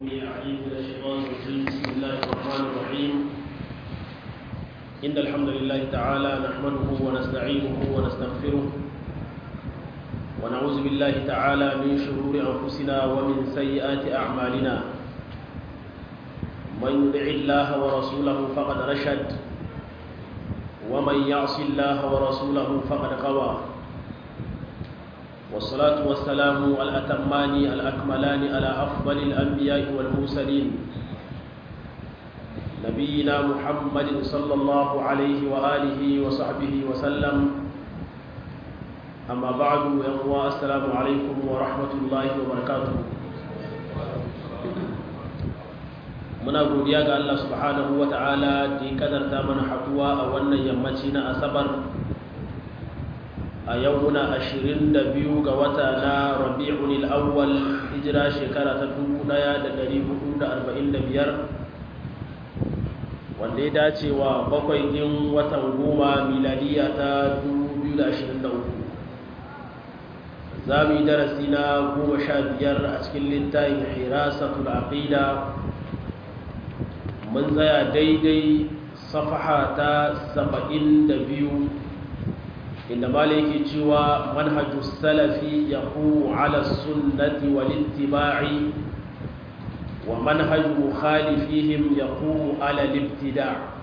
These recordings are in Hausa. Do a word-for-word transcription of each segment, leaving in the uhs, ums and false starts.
أعيذ من الشيطان الرجيم بسم الله الرحمن الرحيم إن الحمد لله تعالى نحمده ونستعينه ونستغفره ونعوذ بالله تعالى من شرور أنفسنا ومن سيئات أعمالنا من يطع الله ورسوله فقد رشد ومن يعص الله ورسوله فقد غوى والصلاة والسلام الأتمان الأكملان على أفضل الأنبياء والمرسلين نبينا محمد صلى الله عليه وآله وصحبه وسلم أما بعد يقوى السلام عليكم ورحمة الله وبركاته muna godiya ga Allah subhanahu wa ta'ala da ya kadarta mana haduwa a wannan yammaci na asabar a yau muna ashirin da biyu ga wata na rabi'un al-awwal hijira shekara ta dubu ɗaya da ɗari hudu da arba'in da biyar wanda ya dace wa bakwai ɗin watan goma miladiya ta dubu biyu da ashirin da uku za mu yi darasi na goma sha biyar a cikin littafin hirasatul aqida mun tsaya daidai safaha ta saba'in da biyu inda maliki cewa manhajus salafi yaqumu ala sunnati wal ittiba'i wa manhaj mukhalifihim yaqumu ala al-ibtida'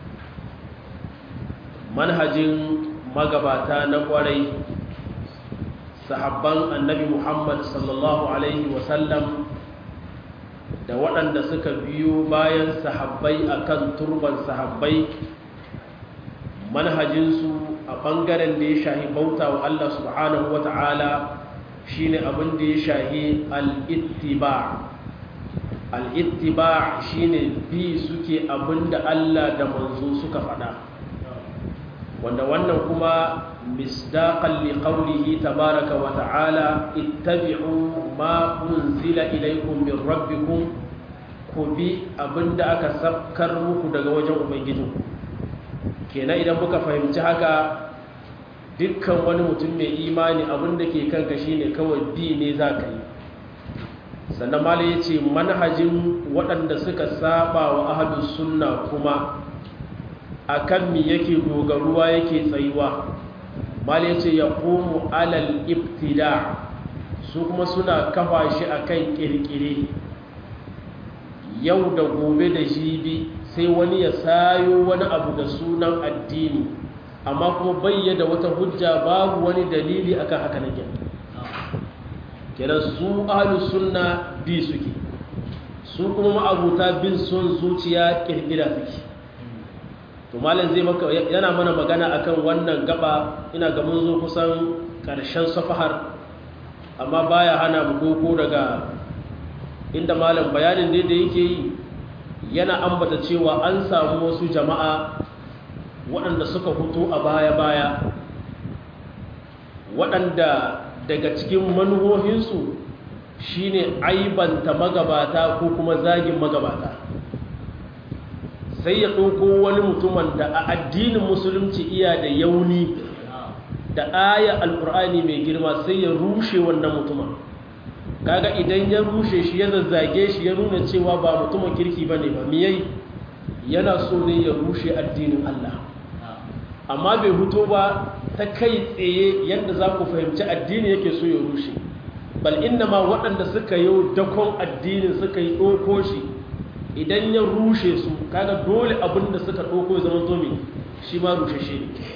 manhajin magabata na kwarai sahabban annabi Muhammad sallallahu alaihi wa sallam da waɗanda suka biyo bayan sahabbai akan turban sahabbai manhajinsu a ɓangaren da ya shahi bauta wa Allah subhanahu wa ta'ala shi ne abin da ya shahi al'ittiba al'ittiba shi ne bi suke abin da Allah da manzo suka faɗa wanda wannan kuma misdaƙan liƙaunihi tabaraka wa ta'ala ittabi'u ma unzila ilaikum min rabbikum ku bi abin da aka sabkar muku daga wajen ubangijinku kenan idan muka fahimci haka dukkan wani mutum mai imani abinda ke kanka shine kawai bi ne za ka yi sannan mala ya ce manhajin waɗanda suka saba wa ahlus sunna kuma akan mi yake dogaruwa yake tsayuwa mala ya ce ya komu alal ibtida su kuma suna kafa shi akan kirkire yau da gobe da jibi sai wani ya sayo wani abu da sunan addini amma kuma bayyana wata hujja babu wani dalili akan haka nake kenan su ahlus sunna bi suke su kuma ma'abuta bin son zuciya kirkira suke to malam zai maka yana mana magana akan wannan gaba ina ga mun zo kusan karshen safahar amma baya hana mu doko daga inda malam bayanin da yake yi yana ambata cewa an samu wasu jama'a waɗanda suka fito a baya-baya waɗanda daga cikin manuhohinsu shine aibanta magabata ko kuma zagin magabata sai ya ɗauko wani mutumin da a addinin musulunci iya da yauni da aya alƙur'ani mai girma sai ya rushe wannan mutumin kaga idan ya rushe shi ya zazzage shi ya nuna cewa ba mutumin kirki bane ba miyai yana so ne ya rushe addinin Allah amma bai huto ba ta kai tsaye yadda za ku fahimci addini yake so ya rushe bal inna ma waɗanda suka yi dakon addinin suka yi ɗoko shi idan ya rushe su kaga dole abin da suka ɗoko ya zama tomi shi ma rushe shi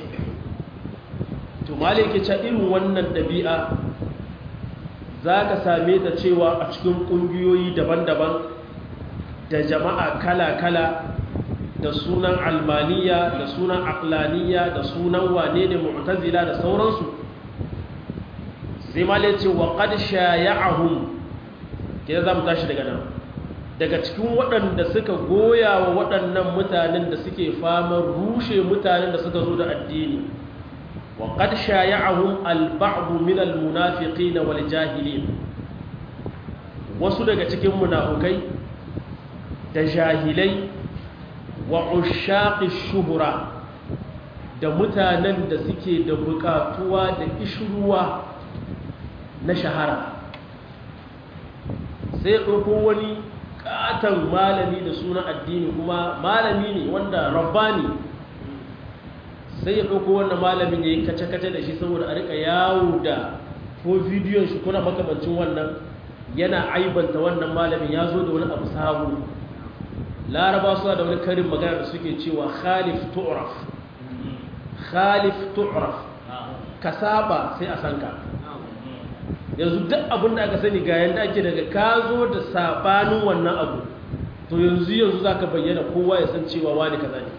to malike ce irin wannan ɗabi'a za ka same ta cewa a cikin ƙungiyoyi daban-daban da jama'a kala-kala da sunan almaniya da sunan aqlaniya da sunan wane ne mu'tazila da sauransu sai ma le ce wa qad shaya'ahum ke za mu tashi daga nan daga cikin waɗanda suka goya wa waɗannan mutanen da suke fama rushe mutanen da suka zo da addini وقد شايعهم البعض من المنافقين والجاهلين wasu daga cikin munafukai da jahilai wa ushaqi shuhura da mutanen da suke da bukatuwa da ishruwa na shahara sai ɗauko wani katon malami da suna addini kuma malami ne wanda rabbani sai ya ɗauko wannan malamin ya yi kace-kace da shi saboda a rika yawo da ko bidiyon shi kuna makamancin wannan yana aibanta wannan malamin ya zo da wani abu sabu. Laraba suna da wani karin magana da suke cewa khalif tu'raf khalif tu'raf ka saba sai a sanka. Yanzu duk abin da aka sani ga yanda ake daga ka zo da sabanin wannan abu to yanzu yanzu zaka bayyana kowa ya san cewa wani kaza ne.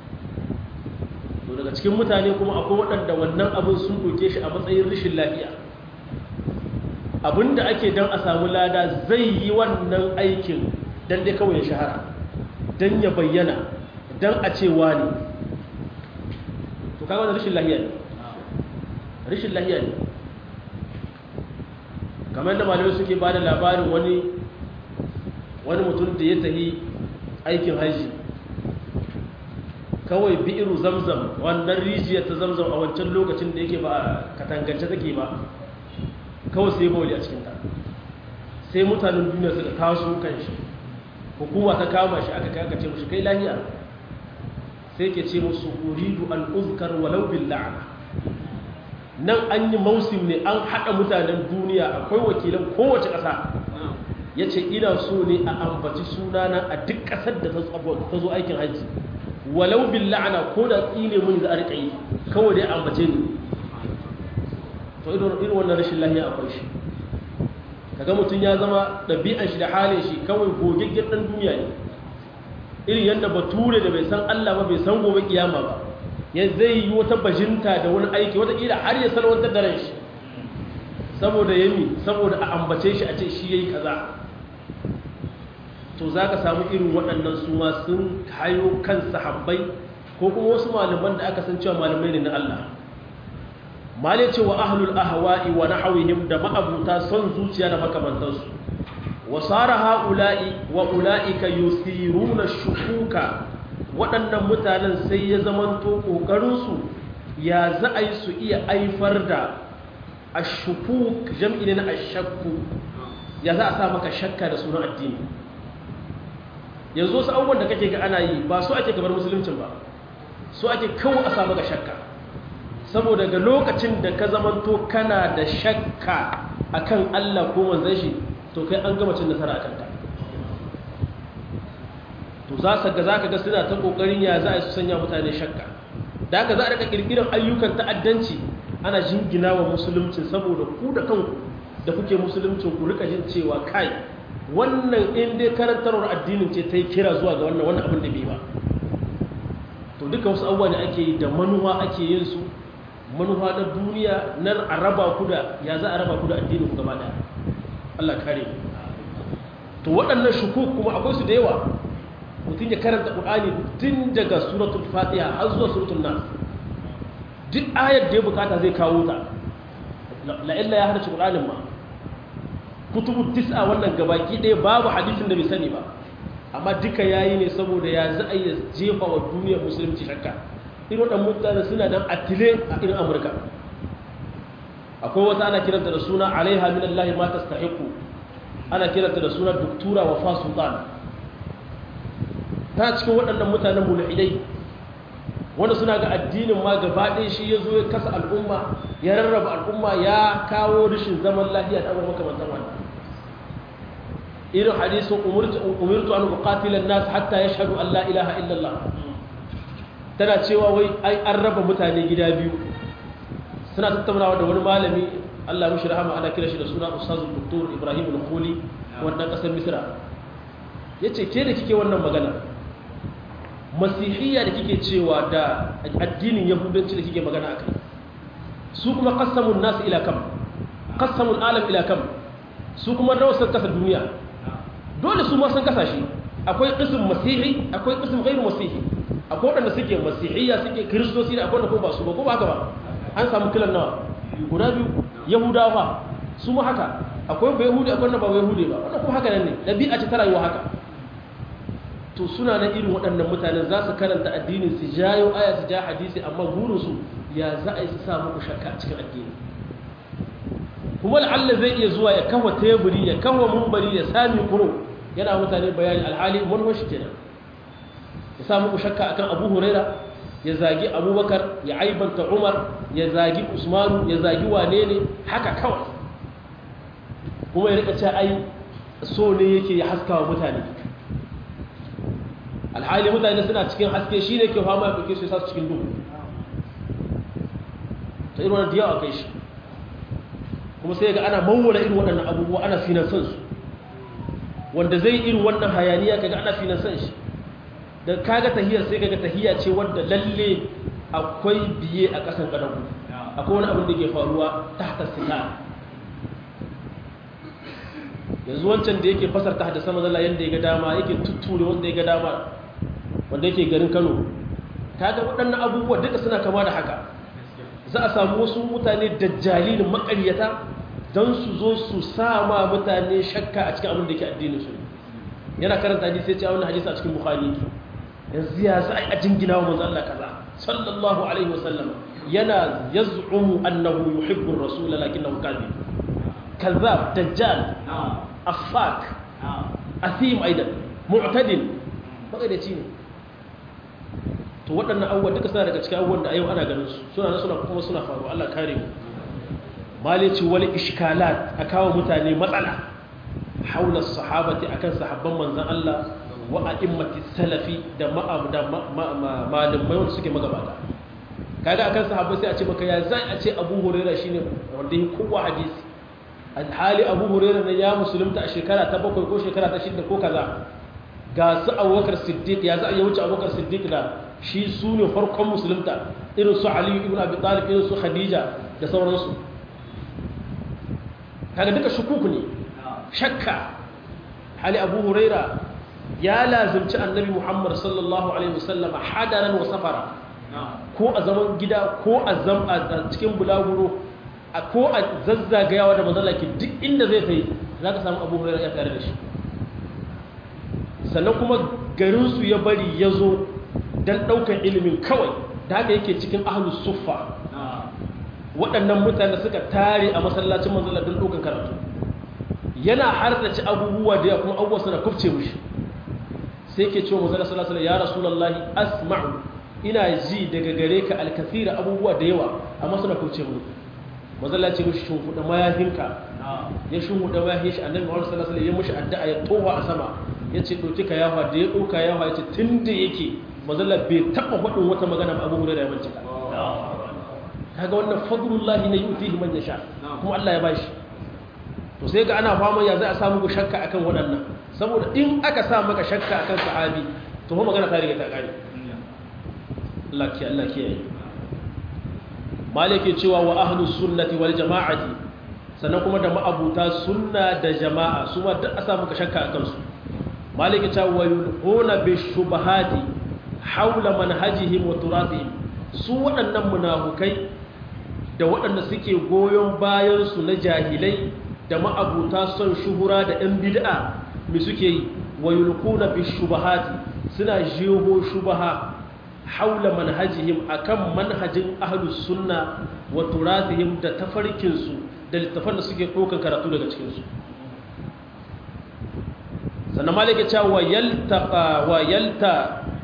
To daga cikin mutane kuma akwai waɗanda wannan abin sun doke shi a matsayin rashin lafiya. Abinda ake dan a samu lada zai yi wannan aikin dan dai kawai ya shahara, dan ya bayyana, dan a ce wani. To kaga wannan rashin lafiya ne. Rashin lafiya ne. Kamar da malamai suke ba da labarin wani wani mutum da ya tafi aikin haji, kawai bi'iru zamzam, wannan rijiyar ta zamzam a wancan lokacin da yake ba katangance take ba, kawai sai bawali a cikinta. Sai mutanen duniya suka taso kan shi, hukuma ta kama shi aka kakace mushi kai lahiya, sai ke ce musu uridu an uzkar walau bil la'ana. Nan an yi mausim ne, an haɗa mutanen duniya, akwai wakilan kowace ƙasa. Ya ce ina so ne a ambaci sunana a duk ƙasar da ta zo aikin hajji, walau bin la'ana ko da tsine mun za a riƙa yi, kawai dai ambace ni. To irin wannan rashin lahiya akwai shi. Kaga mutum ya zama ɗabi'an shi da halin shi kawai gogaggen ɗan duniya ne, irin yadda bature da bai san Allah ba bai san gobe kiyama ba, ya zai yi wata bajinta da wani aiki wataƙila har ya salwantar da ran shi saboda yami saboda a ambace shi a ce shi ya yi kaza. To za ka samu irin waɗannan su ma sun hayo kan sahabbai ko kuma wasu malaman da aka san cewa malamai ne na Allah. Male ce wa ahlul ahwa'i wa nahawihim da ma'abuta son zuciya da makamantansu. Wa sara ha'ula'i wa ula'ika yusiruna shukuka, waɗannan mutanen sai ya zamanto ƙoƙarinsu ya za a yi su iya aifar da ashukuk, jam'i ne na ashakku, ya za a sa maka shakka da sunan addini. Yanzu wasu abubuwan da kake ga ana yi ba su ake gabar musuluncin ba, su ake kawo a sa maka shakka, saboda ga lokacin da ka zamanto kana da shakka akan Allah ko manzon shi, to kai an gama cin nasara akan ka. To za ka ga za ka ga suna ta kokarin ya za a su sanya mutane shakka, da haka za a rika kirkirar ayyukan ta'addanci ana jingina wa musuluncin, saboda ku da kanku da kuke musuluncin ku rika jin cewa kai wannan in dai karantarwar addinin ce ta yi kira zuwa ga wannan wannan abin da bai ba. To duka wasu abubuwa ne ake yi da manuwa ake yin su, manuwa na duniya nan a raba ku da ya za a raba ku da addinin ku gaba daya. Allah kare. To waɗannan shukuk kuma akwai su da yawa. Mutum ya karanta Qur'ani tun daga suratul Fatiha har zuwa suratul Nas, duk ayar da ya bukata zai kawo ta. La illa ya hada Qur'anin ma kutubu tis'a wannan gabaki ɗaya babu hadisin da bai sani ba, amma duka yayi ne saboda ya za a yi jefa wa duniyar musulunci shakka. Irin waɗannan mutane suna nan atile a irin Amurka. Akwai wata ana kiranta da suna alaiha min Allah ma tastahiqu, ana kiranta da suna Doktura Wafa Sultan. Ta cikin waɗannan mutanen mulhidai wanda suna ga addinin ma gaba ɗaya shi ya zo ya kasa al'umma, ya rarraba al'umma, ya kawo rashin zaman lafiya da abubuwan makamantar wannan. Irin hadisun umirtu an uqatila an-nas hatta yashhadu an la ilaha illallah, tana cewa wai ai an raba mutane gida biyu. Suna tattaunawa da wani malami, Allah mishi rahama, ana kira shi da suna Ustaz Doktor Ibrahim Al-Khuli, wannan ƙasar Misra. Yace ke da kike wannan magana, masihiyya da kike cewa da addinin yahudanci da kike magana akai, su kuma qassamun nas ila kam, qassamul alam ila kam, su kuma nawa sun kasa duniya, dole su ma sun kasa shi. Akwai qism masihi, akwai qism ghairu masihi, akwai wanda suke masihiyya suke kristoci da akwai wanda ko ba su ba, ko ba haka ba. An samu kilan nawa guda biyu, yahudawa su ma haka, akwai ba yahudi akwai wanda ba yahudi ba, wannan ko haka nan ne, dabi'a ce ta rayuwa haka. To suna na irin waɗannan mutanen za su karanta addinin su jayo aya su ja hadisi, amma burinsu ya za a yi su sa muku shakka a cikin addini. Kuma Allah zai iya zuwa ya kawo teburi, ya kawo mumbari, ya sami kuro, yana mutane bayani alhali manhaj shi kenan ya sa muku shakka akan Abu Huraira ya zagi Abubakar ya aibanta Umar ya zagi Usmanu ya zagi wane ne haka kawai kuma ya rika cewa ai so ne yake ya haska wa mutane alhali mutane suna cikin haske shi ne ke fama ya ɗauke su ya sa su cikin duhu ta irin wannan diyawa kai shi kuma sai ga ana mawwala irin waɗannan abubuwa ana finansan su wanda zai irin wannan hayaniya kaga ana finansan shi da kaga tahiyar sai kaga tahiya ce wanda lalle akwai biye a ƙasan ƙadagu akwai wani abin da ke faruwa tahta sita yanzu wancan da yake fasar ta hadisa mazalla yadda ya ga dama yake tutture wanda ya ga dama wanda yake garin Kano kaga waɗannan abubuwa duka suna kama da haka za a samu wasu mutane dajjalin makaryata don su zo su sama mutane shakka a cikin abin da ke addinin su yana karanta hadisi sai ce a wannan hadisi a cikin Bukhari yanzu ya za a jingina wa manzo Allah kaza sallallahu alaihi wasallam yana yaz'umu annahu yuhibbu ar-rasul lakinnahu kadhib kazzab dajjal afak athim aidan mu'tadil magadaci ne to waɗannan abubuwa duka suna daga cikin abubuwan da a yau ana ganin su suna suna kuma suna faru Allah kare mu malici wal ishkalat a kawo mutane matsala haula sahabati akan sahabban manzon Allah wa a'immati salafi da ma'abda malamai wanda suke magabata kaga akan sahabbai sai a ce maka ya zai a ce Abu Hurairah shine wanda yake kowa hadisi alhali Abu Hurairah ne ya musulunta a shekara ta bakwai ko shekara ta shida ko kaza ga su Abubakar Siddiq ya za a wuce Abubakar Siddiq da shi su ne farkon musulunta irin su Ali ibn Abi Talib irin su Khadija da sauransu kaga duka shukuku ne shakka hali Abu Hurairah ya lazimci annabi Muhammad sallallahu alaihi wasallam hadaran wa safara ko a zaman gida ko a zam a cikin bulaguro ko a zazzagayawa da mazalaki duk inda zai tayi zaka samu Abu Hurairah ya tare da shi sannan kuma garin su ya bari yazo dan daukar ilimin kawai da haka yake cikin ahlus suffa waɗannan mutane suka tare a masallacin manzon Allah don daukar karatu yana hardace abubuwa da kuma abubuwa suna kufce mushi sai ke cewa manzon sallallahu alaihi wasallam ya rasulullahi asma'u ina ji daga gare ka alkathira abubuwa da yawa amma suna kuce mu manzon Allah ya ce mishi shimfuda mayahinka ya shimfuda mayahin shi annabi Muhammad sallallahu alaihi wasallam ya mushi addu'a ya towa a sama yace doki ka yafa da ya doka yafa yace tunda yake manzon Allah bai taba fadin wata magana ba Abu Hurairah ya mance kaga wannan fadlullahi ne yutihi man yasha kuma Allah ya bashi to sai ga ana fama ya za a samu shakka akan waɗannan saboda in aka sa maka shakka akan sahabi to fa magana ta riga ta kare Allah ki Allah ki yi malike cewa wa ahlus sunnati wal jama'ati sannan kuma da ma'abuta sunna da jama'a su ma duk a sa maka shakka akan su malike cewa wa yulquna bi shubahati hawla manhajihim wa turathihim su waɗannan munafukai da waɗanda suke goyon bayan su na jahilai da ma'abuta son shuhura da ɗan bid'a me suke yi wa yulquna bi shubahati suna jeho shubaha haula manhajihim akan manhajin ahlus sunna wa turathihim da tafarkin su da littafan da suke dokan karatu daga cikin su sannan malike cewa wa yaltaqa wa yalta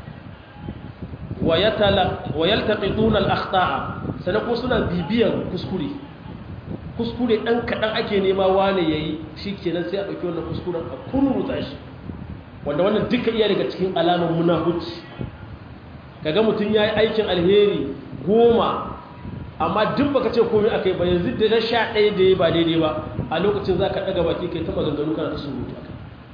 wa yatala wa yaltaqituna al-akhta'a sannan ko suna bibiyan kuskure kuskure ɗan kaɗan ake nema wane ya yi shi kenan sai a ɗauki wannan kuskuren a kurmuta shi wanda wannan duka iya daga cikin alamar munafuci kaga mutum ya yi aikin alheri goma amma duk baka ce komai aka yi ba yanzu da na sha ɗaya da ya ba daidai ba a lokacin za ka ɗaga baki kai taɓa ganganu kana ta surutu a kai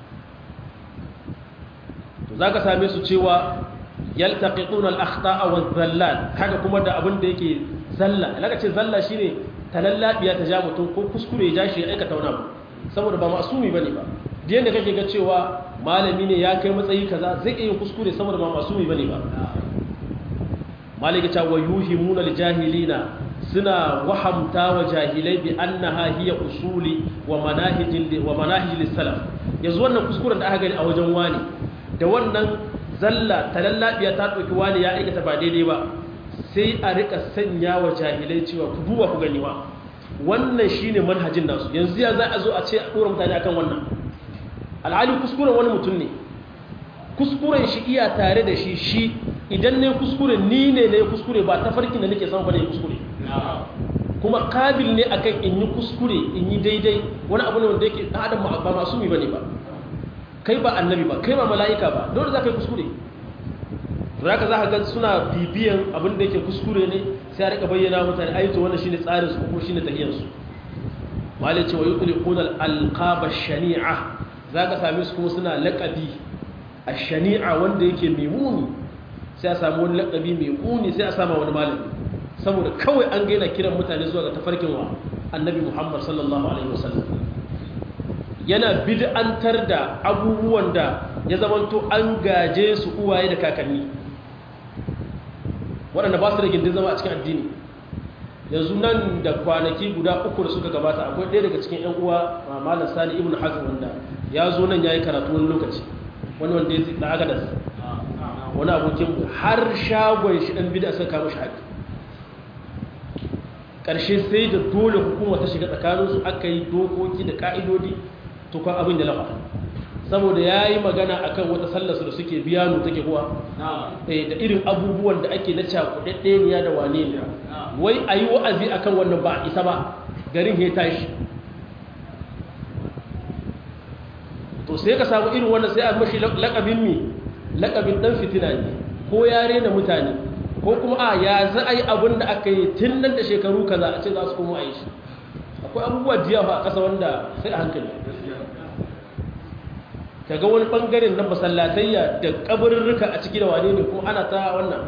to za ka same su cewa yaltaqituna al-akhta'a wa dhallal haka kuma da abin da yake zalla alaka ce zalla shine talallabiya ta ja mutum ko kuskure ya ja shi ya aikata wani abu saboda ba masumi bane ba da yanda kake ga cewa malami ne ya kai matsayi kaza zai iya kuskure saboda ba masumi bane ba malaka ta wa yuhimuna al-jahilina suna wahamta wa jahilai bi annaha hiya usuli wa manahijil wa manahijil salaf yanzu wannan kuskuren da aka gani a wajen wani da wannan zalla talallabiya ta dauki wani ya aikata ba daidai ba sai a rika sanya wa jahilai cewa ku duba ku gani wa wannan shine manhajin nasu yanzu ya za a zo a ce a dora mutane akan wannan alhali kuskuren wani mutum ne kuskuren shi iya tare da shi shi idan ne kuskure ni ne ne kuskure ba ta farkin da nake samu ba ne kuskure kuma kabil ne akan in yi kuskure in yi daidai wani abu ne wanda yake ɗan adam ba masumi ba ne ba kai ba annabi ba kai ba mala'ika ba dole za ka yi kuskure za ka za ka ga suna bibiyan abin da yake kuskure ne sai a rika bayyana mutane ayyuta wannan shine tsarin su ko shine tahiyarsu malai ce wa yutliquna al-alqaba shani'a za ka same su kuma suna laƙabi a shani'a wanda yake mai muni sai a samu wani laƙabi mai muni sai a sama wani malami saboda kawai an gaina kiran mutane zuwa ga tafarkin wa annabi Muhammad sallallahu alaihi wasallam yana bid'antar da abubuwan da ya zamanto an gaje su uwaye da kakanni waɗanda ba su da gindin zama a cikin addini yanzu nan da kwanaki guda uku da suka gabata akwai ɗaya daga cikin 'yan uwa malam sani ibn hazm wanda ya zo nan ya yi karatu wani lokaci wani wanda ya zai da agadas wani abokin har shagon shi ɗan bida suka kama shi haƙi ƙarshe sai da dole hukuma ta shiga tsakaninsu aka yi dokoki da ƙa'idodi tukwan abin da lafa saboda ya yi magana a kan wata sallarsu da suke biyano take kuwa da irin abubuwan da ake na cakuɗaɗɗeniya da wane ne wai a yi wa'azi a kan wannan ba a isa ba garin ya tashi to sai ka samu irin wannan sai a mashi laƙabin mi laƙabin ɗan fitina ne ko ya rena mutane ko kuma a ya za a yi abin da aka yi tun nan da shekaru kaza a ce za su kuma a yi shi akwai abubuwa jiya ba a ƙasa wanda sai a hankali ka ga wani ɓangaren na masallatayya da ƙabarurruka a ciki da wane ne kuma ana ta wannan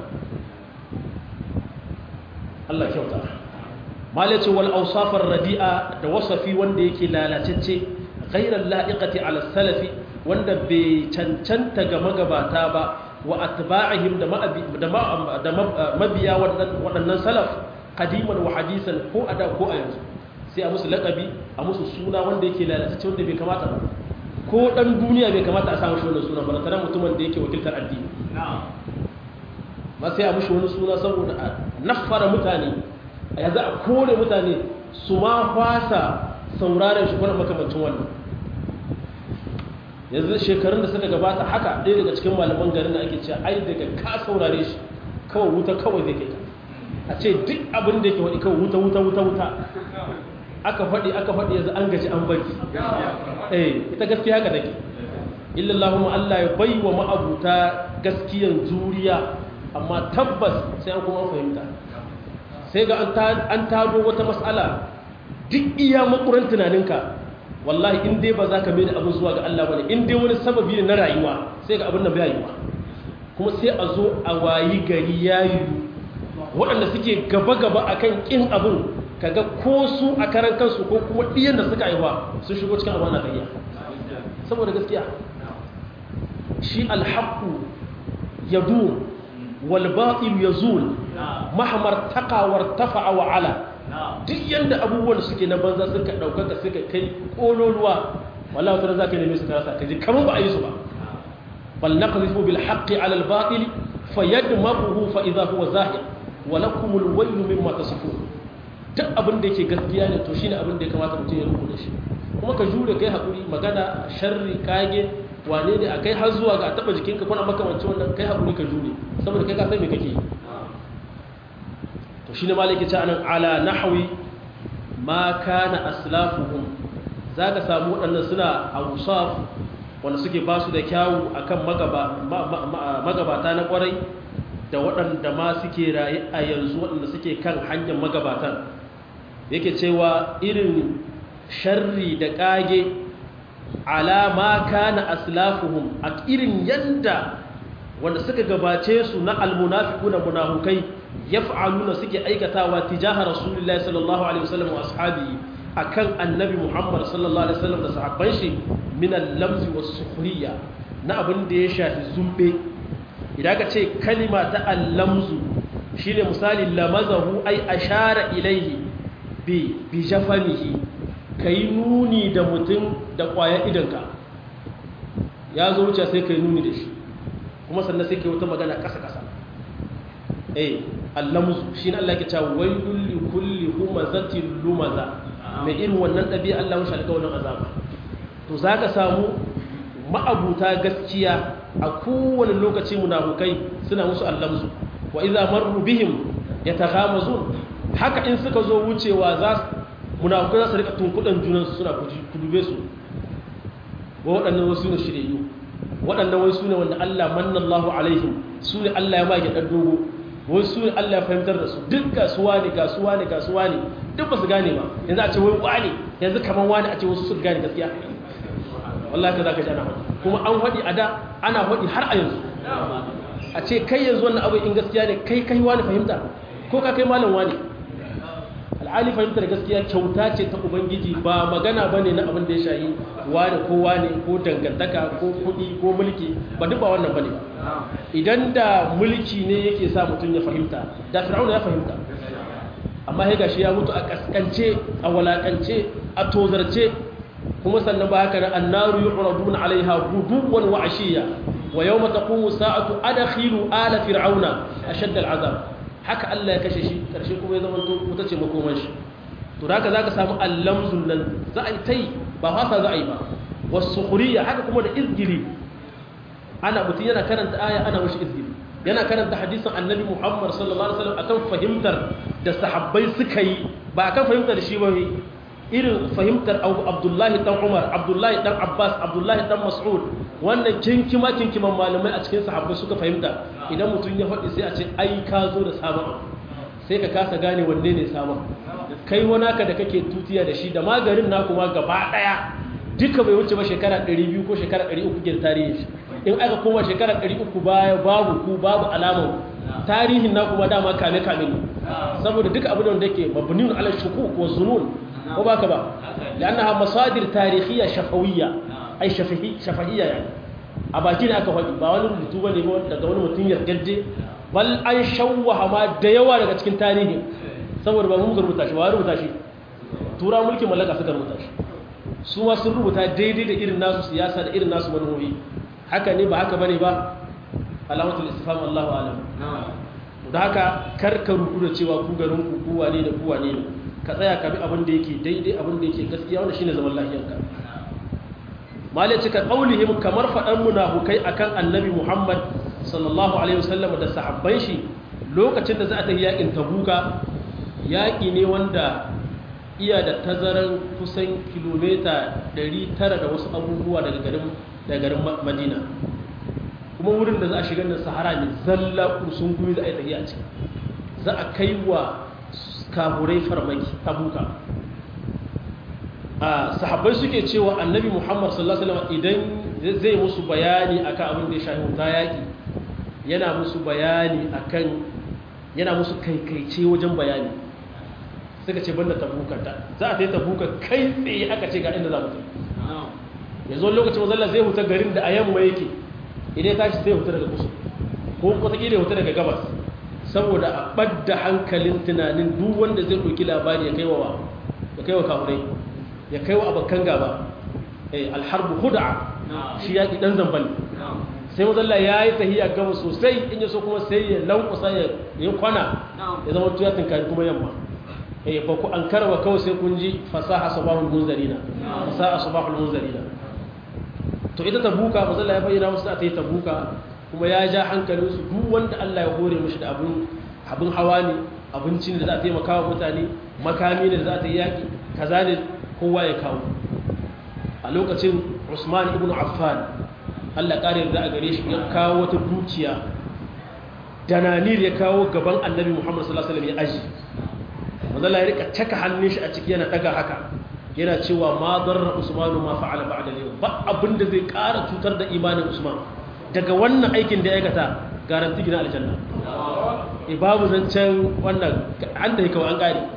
Allah kyauta malace wal awsafar radi'a da wasafi wanda yake lalacecce ghairal la'iqati ala salafi wanda bai cancanta ga magabata ba wa atba'ihim da da mabiya waɗannan salaf qadiman wa hadisan ko ada ko a yanzu sai a musu laƙabi a musu suna wanda yake lalatacce wanda bai kamata ba ko ɗan duniya bai kamata a samu shi wannan suna ba tare mutumin da yake wakiltar addini ba sai a mushi wani suna saboda a nafara mutane a yanzu a kore mutane su ma fasa sauraren shi kwanan makamancin wannan yanzu shekarun da suka gabata haka ɗaya daga cikin malaman garin da ake cewa ai daga ka saurare shi kawai wuta kawai zai kai a ce duk abin da yake waɗi kawai wuta wuta wuta wuta aka faɗi aka faɗi yanzu an gaji an bari eh ita gaskiya haka take illallahu Allah ya bai wa ma'abuta gaskiyan zuriya amma tabbas sai an kuma fahimta sai ga an tado wata mas'ala duk iya makuran tunaninka wallahi in dai ba za ka mai da abin zuwa ga Allah bane in dai wani sababi ne na rayuwa sai ga abin nan bai yiwa kuma sai a zo a wayi gari yayi waɗanda suke gaba-gaba akan kin abin kaga ko su a karan kansu ko kuma ɗiyan da suka haifa sun shigo cikin abin na ƙarya saboda gaskiya shi alhaqqu yadum wal batil yazul mahmar taqawar tafa'a wa ala duk yanda abubuwan suke na banza suka daukaka suka kai kololuwa wallahi tare zaka neme su karasa kaji kamar ba a yi su ba bal naqdhifu bil haqqi ala al batil fayadmahu fa idha huwa zahir wa lakum al wayl mimma tasifun duk abin da yake gaskiya ne to shine abin da ya kamata mutum ya rubuta shi kuma ka jure kai hakuri magana sharri kage wane ne akai har zuwa ga taba jikinka kuna makamancin wannan kai hakuri ka jure saboda kai ka san me kake to shine malaki ta anan ala nahwi ma kana aslafuhum zaka samu wadannan suna awsaf wanda suke ba su da kyawu akan magaba magabata na kwarai da waɗanda ma suke raye a yanzu waɗanda suke kan hanyar magabatan yake cewa irin sharri da kage alama kana aslafuhum a irin yanda wanda suka gabace su na almunafiquna munafikai yaf'aluna suke aikatawa tijaha rasulullahi sallallahu alaihi wasallam wa ashabihi akan annabi muhammad sallallahu alaihi wasallam da sahabban shi min al-lamzi was-sukhriya na abin da ya shafi zumbe idan ka ce kalima ta al-lamzu shine misali lamazahu ay ashara ilayhi bi bi jafanihi kai nuni da mutum da kwaya idanka ya zo wuce sai kai nuni da shi kuma sannan sai kai wata magana kasa kasa eh al-lamzu shine Allah ya ce waylul li kulli humazatin lumaza mai irin wannan dabi'a Allah ya shalka wannan azaba to zaka samu ma'abuta gaskiya a kowane lokaci munafukai suna musu allamsu wa idza marru bihim yataghamazun haka in suka zo wucewa za munafukai za su rika tunkudan junansu suna kudube su wa waɗannan wasu ne shiriyu waɗannan wai su ne wanda Allah mannallahu alaihim su ne Allah ya mage ɗan dogo wai su ne Allah ya fahimtar da su duk gasuwa ne gasuwa ne gasuwa ne duk ba su gane ba yanzu a ce wai wani yanzu kaman wani a ce wasu su gane gaskiya wallahi ka za ka ji ana haɗi kuma an haɗi a da ana haɗi har a yanzu a ce kai yanzu wannan abu in gaskiya ne kai kai wani fahimta ko ka kai malam wani al'ali fahimtar gaskiya kyauta ce ta ubangiji ba magana ba ne na abin da ya shayi wane ko wane ko dangantaka ko kuɗi ko mulki ba duk ba wannan ba ne idan da mulki ne yake sa mutum ya fahimta da fir'auna ya fahimta amma ya gashi ya mutu a kaskance a walakance a tozarce kuma sannan ba haka na annaru yu'raduna 'alayha ghuduwan wa 'ashiyya wa yawma taqumu sa'atu adkhilu ala fir'auna ashadda al'azab haka Allah ya kashe shi karshe kuma ya zama to wuta ce makoman shi to haka zaka samu allamzun nan za a yi tai ba fasa za a yi ba wasukhriya haka kuma da izgili ana mutun yana karanta aya ana mushi izgili yana karanta hadisin annabi Muhammad sallallahu alaihi wasallam akan fahimtar da sahabbai suka yi ba akan fahimtar shi ba irin fahimtar Abdullahi dan Umar Abdullahi dan Abbas Abdullahi dan Mas'ud wannan kinkima kinkiman malamai a cikin sahabbai suka fahimta idan mutum ya faɗi sai a ce ai ka zo da sabon sai ka kasa gane wanne ne sabon kai wanaka da kake tutiya da shi da magarin naku ma gaba daya duka bai wuce ba shekara ɗari biyu ko shekara ɗari uku gin tarihin shi in aka koma shekara ɗari uku baya babu ku babu alaman tarihin naku ma dama kame kame ne saboda duka abin da yake mabniun ala shukuk wa zunun ko baka ba lannaha masadir tarihiyya shafawiyya ai shafahi shafahiyya yani a baki ne aka faɗi ba wani rubutu bane ba daga wani mutum ya gadde bal an shawwaha ma da yawa daga cikin tarihi saboda ba mu rubuta shi ba rubuta shi tura mulkin mallaka suka rubuta shi su ma sun rubuta daidai da irin nasu siyasa da irin nasu manuhohi haka ne ba haka bane ba alamatul istifham Allahu a'lam da haka karka rubuta cewa ku garin ku kuwa ne da kuwa ne ka tsaya ka bi abin da yake daidai abin da yake gaskiya wanda shine zaman lafiyarka malai cika qaulihim kamar fadan munafikai akan annabi Muhammad sallallahu alaihi wasallam da sahabban shi lokacin da za a tafi yakin tabuka yaki ne wanda iya da tazaran kusan kilomita ɗari tara da wasu abubuwa daga garin daga garin Madina kuma wurin da za a shiga nan Sahara ne zalla kursun gumi za a yi tafiya a ciki za a kai wa kaburai farmaki tabuka a sahabbai suke cewa annabi Muhammad sallallahu alaihi wasallam idan zai musu bayani akan abin da ya shafi ta yaki yana musu bayani akan yana musu kaikaice wajen bayani suka ce banda tabuka ta za a yi tabuka kai tsaye aka ce ga inda za mu tafi yanzu lokacin manzalla zai huta garin da a yamma yake idan ya tashi sai huta daga kusa ko wata kila huta daga gabas saboda a ɓadda hankalin tunanin duk wanda zai ɗauki labari ya kai wa ya kai wa kafurai ya kai wa abokan gaba alharbu huda shi yaƙi ɗan zambali sai mazalla ya yi tahiya gaba sosai in ya so kuma sai ya lankusa ya yi kwana ya zama tuya tunkari kuma yamma ba ku an karwa kawai sai kun ji fasaha sabahul munzarina fasaha sabahul munzarina to ita tabuka mazalla ya bayyana musu ta yi tabuka kuma ya ja hankalinsu duk wanda Allah ya hore mashi da abin abin hawa ne abinci ne da za a taimaka wa mutane makami ne da za a ta yi yaƙi kaza ne kowa ya kawo a lokacin Usman ibn Affan Allah ƙare da a gare shi ya kawo wata dukiya dananir ya kawo gaban Annabi Muhammad sallallahu alaihi wasallam ya aji wanda Allah ya rika caka hannun shi a ciki yana daga haka yana cewa ma darra Usman ma fa'ala ba'da al-yawm ba abinda zai ƙara cutar da imanin Usman daga wannan aikin da ya aikata garanti gina aljanna e babu zancen wannan an da yake an kare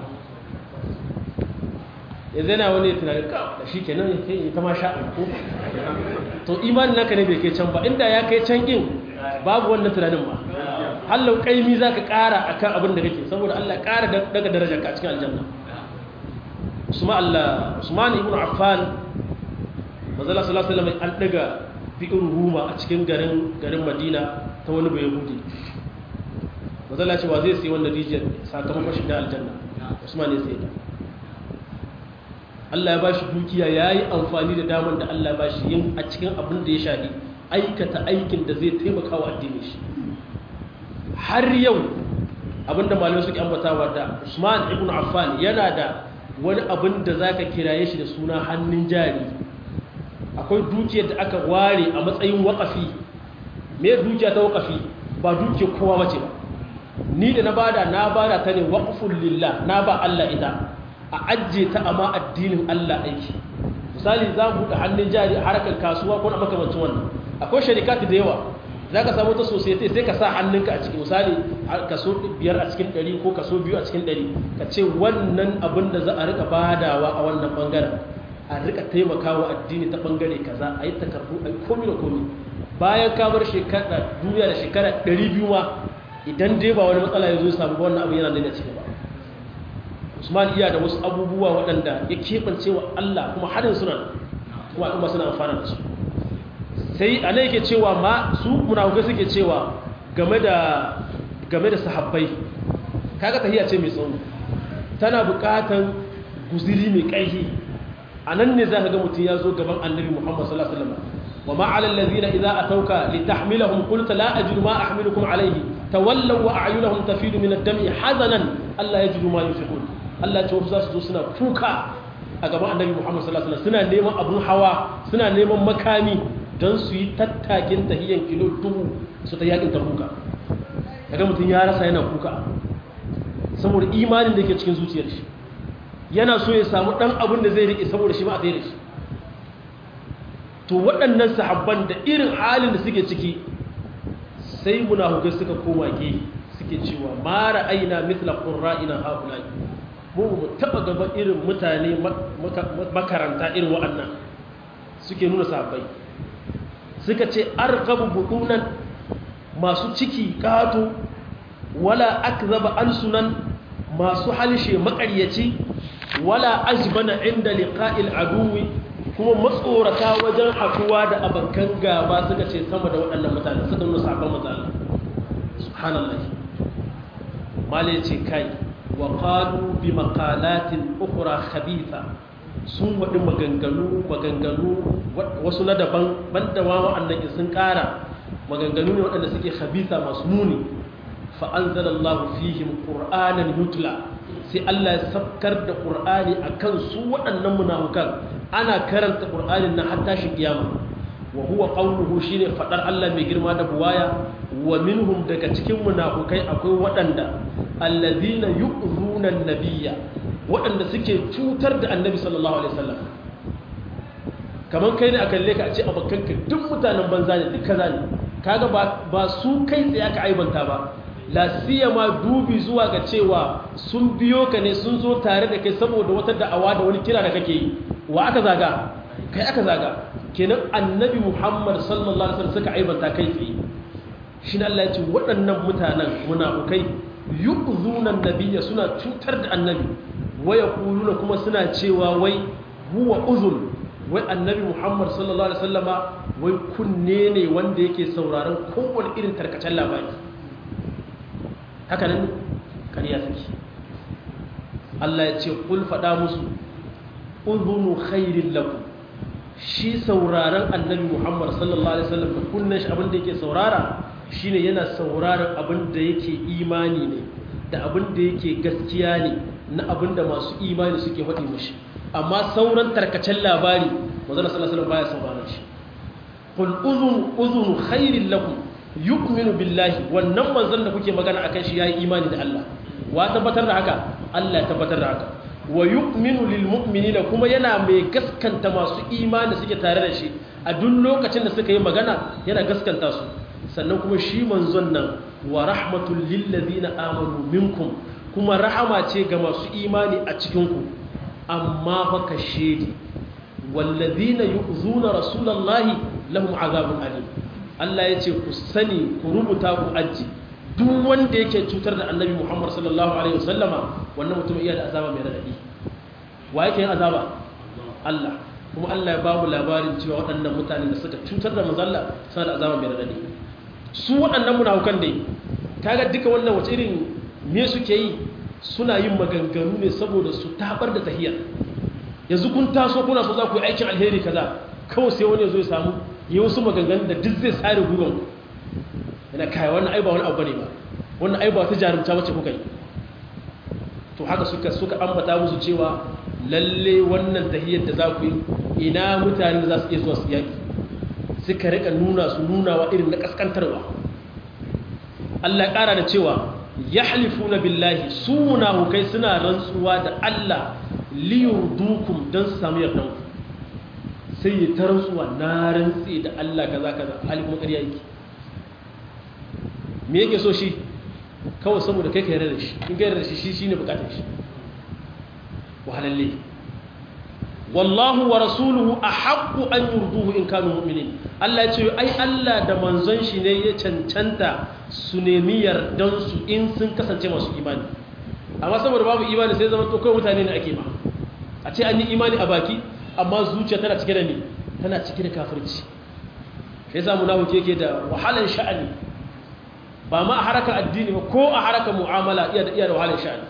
yanzu yana wani tunanin ka da shi kenan ya ta ma sha ko to imanin naka ne bai kai can ba inda ya kai can din babu wannan tunanin ba hallau kaimi zaka kara akan abin da kake saboda Allah kara daga darajar ka cikin aljanna Usman Allah Usman ibn Affan manzo Allah sallallahu alaihi wasallam an daga fi'in ruma a cikin garin garin Madina ta wani bai yahudi mazala cewa zai sai wannan rijiyar sakamakon shiga aljanna Usman ne sai ta Allah ya bashi dukiya yayi amfani da daman da Allah ya bashi yin a cikin abin da ya shafi aikata aikin da zai taimaka wa addinin shi har yau abinda malamai suke ambatawa da Usman ibn Affan yana da wani abin da zaka kiraye shi da suna hannun jari. Akwai dukiyar da aka ware a matsayin waƙafi. Me dukiya ta waƙafi? Ba dukiyar kowa bace ba. Ni da na bada na bada ta ne waqful lillah, na ba Allah ita a ajje ta amma addinin Allah aiki. Misali za mu buɗe hannun jari a harkar kasuwa ko na makamancin wannan. Akwai sharikati da yawa. Za ka samu ta society sai ka sa hannunka a cikin misali kaso biyar a cikin ɗari ko kaso biyu a cikin ɗari, ka ce wannan abin da za a rika badawa a wannan bangaren a rika taimakawa addini ta bangare kaza a yi takardu a yi komi da komi. Bayan ka bar shekara duniya da shekara ɗari biyu ma idan dai ba wani matsala ya zo ya samu wannan abin yana da cikin ba. Usman iya da wasu abubuwa waɗanda ya keɓance wa Allah kuma harin suna kuma al'umma suna amfana da su. Sai ana yake cewa ma su munafukai suke cewa game da game da sahabbai, kaga tahiyya ce mai tsawo, tana buƙatan guziri mai ƙaihi. Anan ne zaka ga mutum ya zo gaban Annabi Muhammad sallallahu alaihi wasallam, wa ma 'ala allazina idza atawka litahmilahum qulta la ajidu ma ahmilukum alayhi tawallaw wa a'yunuhum tafidu min ad-dam'i hazanan alla yajidu ma yunfiqun. Allah ya ce za su zo suna kuka a gaban Annabi Muhammad sallallahu alaihi wasallam, suna neman abun hawa, suna neman makami don su yi tattakin tahiyyar kilo dubu su ta yakin tabuka. Daga mutum ya rasa yana kuka saboda imanin da ke cikin zuciyar shi, yana so ya samu ɗan abin da zai riƙe saboda shi ma a tsaye da shi. To waɗannan sahabban da irin halin da suke ciki sai munafukai suka koma ge suke cewa mara aina mithla qurra'ina haulai, mu mu taɓa gaban irin mutane makaranta irin waɗannan suke nuna sahabbai. Suka ce arqabu butunan, masu ciki kato, wala akzaba alsunan, masu halshe makaryaci, wala ajbana inda liqa'il aduwi, kuma matsorata wajen hakuwa da abakan gaba. Suka ce sama da waɗannan mutane suka nuna sabon matsala. Subhanallah. Mali ce kai wa qalu bi maqalatin ukhra khabitha, sun waɗi maganganu maganganu wasu na daban banda wa wa'annan sun ƙara maganganu ne waɗanda suke khabitha masu muni. Fa anzalallahu fihim qur'anan yutla, sai Allah ya sabkar da qur'ani akan su waɗannan munafikan, ana karanta qur'anin na hatta shi kiyama. Wa huwa qawluhu, shine fadar Allah mai girma da buwaya, wa minhum, daga cikin munafikai akwai waɗanda allazina yu'zuna an-nabiyya, waɗanda suke cutar da annabi sallallahu alaihi wasallam. Kaman kai ne a kalle ka a ce abokanka duk mutanen banza ne, duk kaza ne, kaga ba su kai tsaye aka aibanta ba, la siyama dubi zuwa ga cewa sun biyo ka ne, sun zo tare da kai saboda wata da'awa da wani kira da kake yi. Wa aka zaga? Kai aka zaga. Kenan annabi Muhammad sallallahu alaihi wasallam suka aibanta kai tsaye. Shi ne Allah ya ce waɗannan mutanen munafukai yu'zuna an-nabiyya, suna cutar da annabi, wa yaquluna, kuma suna cewa wai huwa uzun, wai annabi Muhammad sallallahu alaihi wasallama wai kunne ne wanda yake sauraron kowane irin tarkacen labari. Haka nan kariya take. Allah ya ce kul faɗa musu uzunu khairin lakum, shi sauraron annabi Muhammad sallallahu alaihi wasallam da kunnen shi abin da yake saurara shine yana sauraron abin da yake imani ne da abin da yake gaskiya ne na abin da masu imani suke faɗi mishi. Amma sauran tarkacen labari manzon sallallahu alaihi wasallam baya sauraron shi. Qul uzun uzun khairin lakum yu'minu billahi, wannan manzon da kuke magana akan shi yayi imani da Allah. Wa tabbatar da haka? Allah ya tabbatar da haka. Wa yu'minu lil mu'minina, kuma yana mai gaskanta masu imani suke tare da shi a duk lokacin da suka yi magana yana gaskanta su. Sannan kuma shi manzon nan wa rahmatul lil ladina amanu minkum, kuma rahama ce ga masu imani a cikin ku. Amma fa kashedi walladhina yu'zuna rasulullahi lahum azabun alim. Allah ya ce ku sani, ku rubuta, ku aji, duk wanda yake cutar da annabi Muhammad sallallahu alaihi wasallama, wannan mutum iya da azaba mai radadi. Wa yake yin azaba? Allah. Kuma Allah ya ba mu labarin cewa waɗannan mutane da suka cutar da manzon Allah suna da azaba mai radadi. Su waɗannan munafukan dai, kaga duka wannan wace irin me suke yi? Suna yin maganganu ne saboda su tabar da tahiyya. yanzu kun taso kuna so za ku yi aikin alheri kaza kawai sai wani ya zo ya samu yi wasu maganganun da duk zai tsare gwiwan yana kai wannan ai ba wani abu ne ba wannan ai ba ta jarumta bace kuka yi to haka suka suka ambata musu cewa lalle wannan tahiyyar da za ku yi ina mutane za su iya zuwa su yaki suka rika nuna su nunawa irin na kaskantarwa Allah ya kara da cewa yahlifuna billahi suna hukai suna rantsuwa da Allah liyurdukum dan su samu yardan ku sai ya ta rantsuwa na rantsi da Allah kaza kaza hali kuma ƙarya yake me yake so shi kawai saboda kai ka yarda da shi in ka yarda da shi shi shine bukatar shi wahalalle wallahu wa rasuluhu ahaqqu an yurduhu in kanu mu'minin Allah ya ce ai Allah da manzon shi ne ya cancanta su nemi yardan su in sun kasance masu imani amma saboda babu imani sai zama to kai mutane ne ake ma a ce an yi imani a baki amma zuciya tana cike da me tana cike da kafirci sai yasa munafiki yake da wahalan sha'ani ba ma a harakar addini ba ko a harakar mu'amala iya da iya da wahalan sha'ani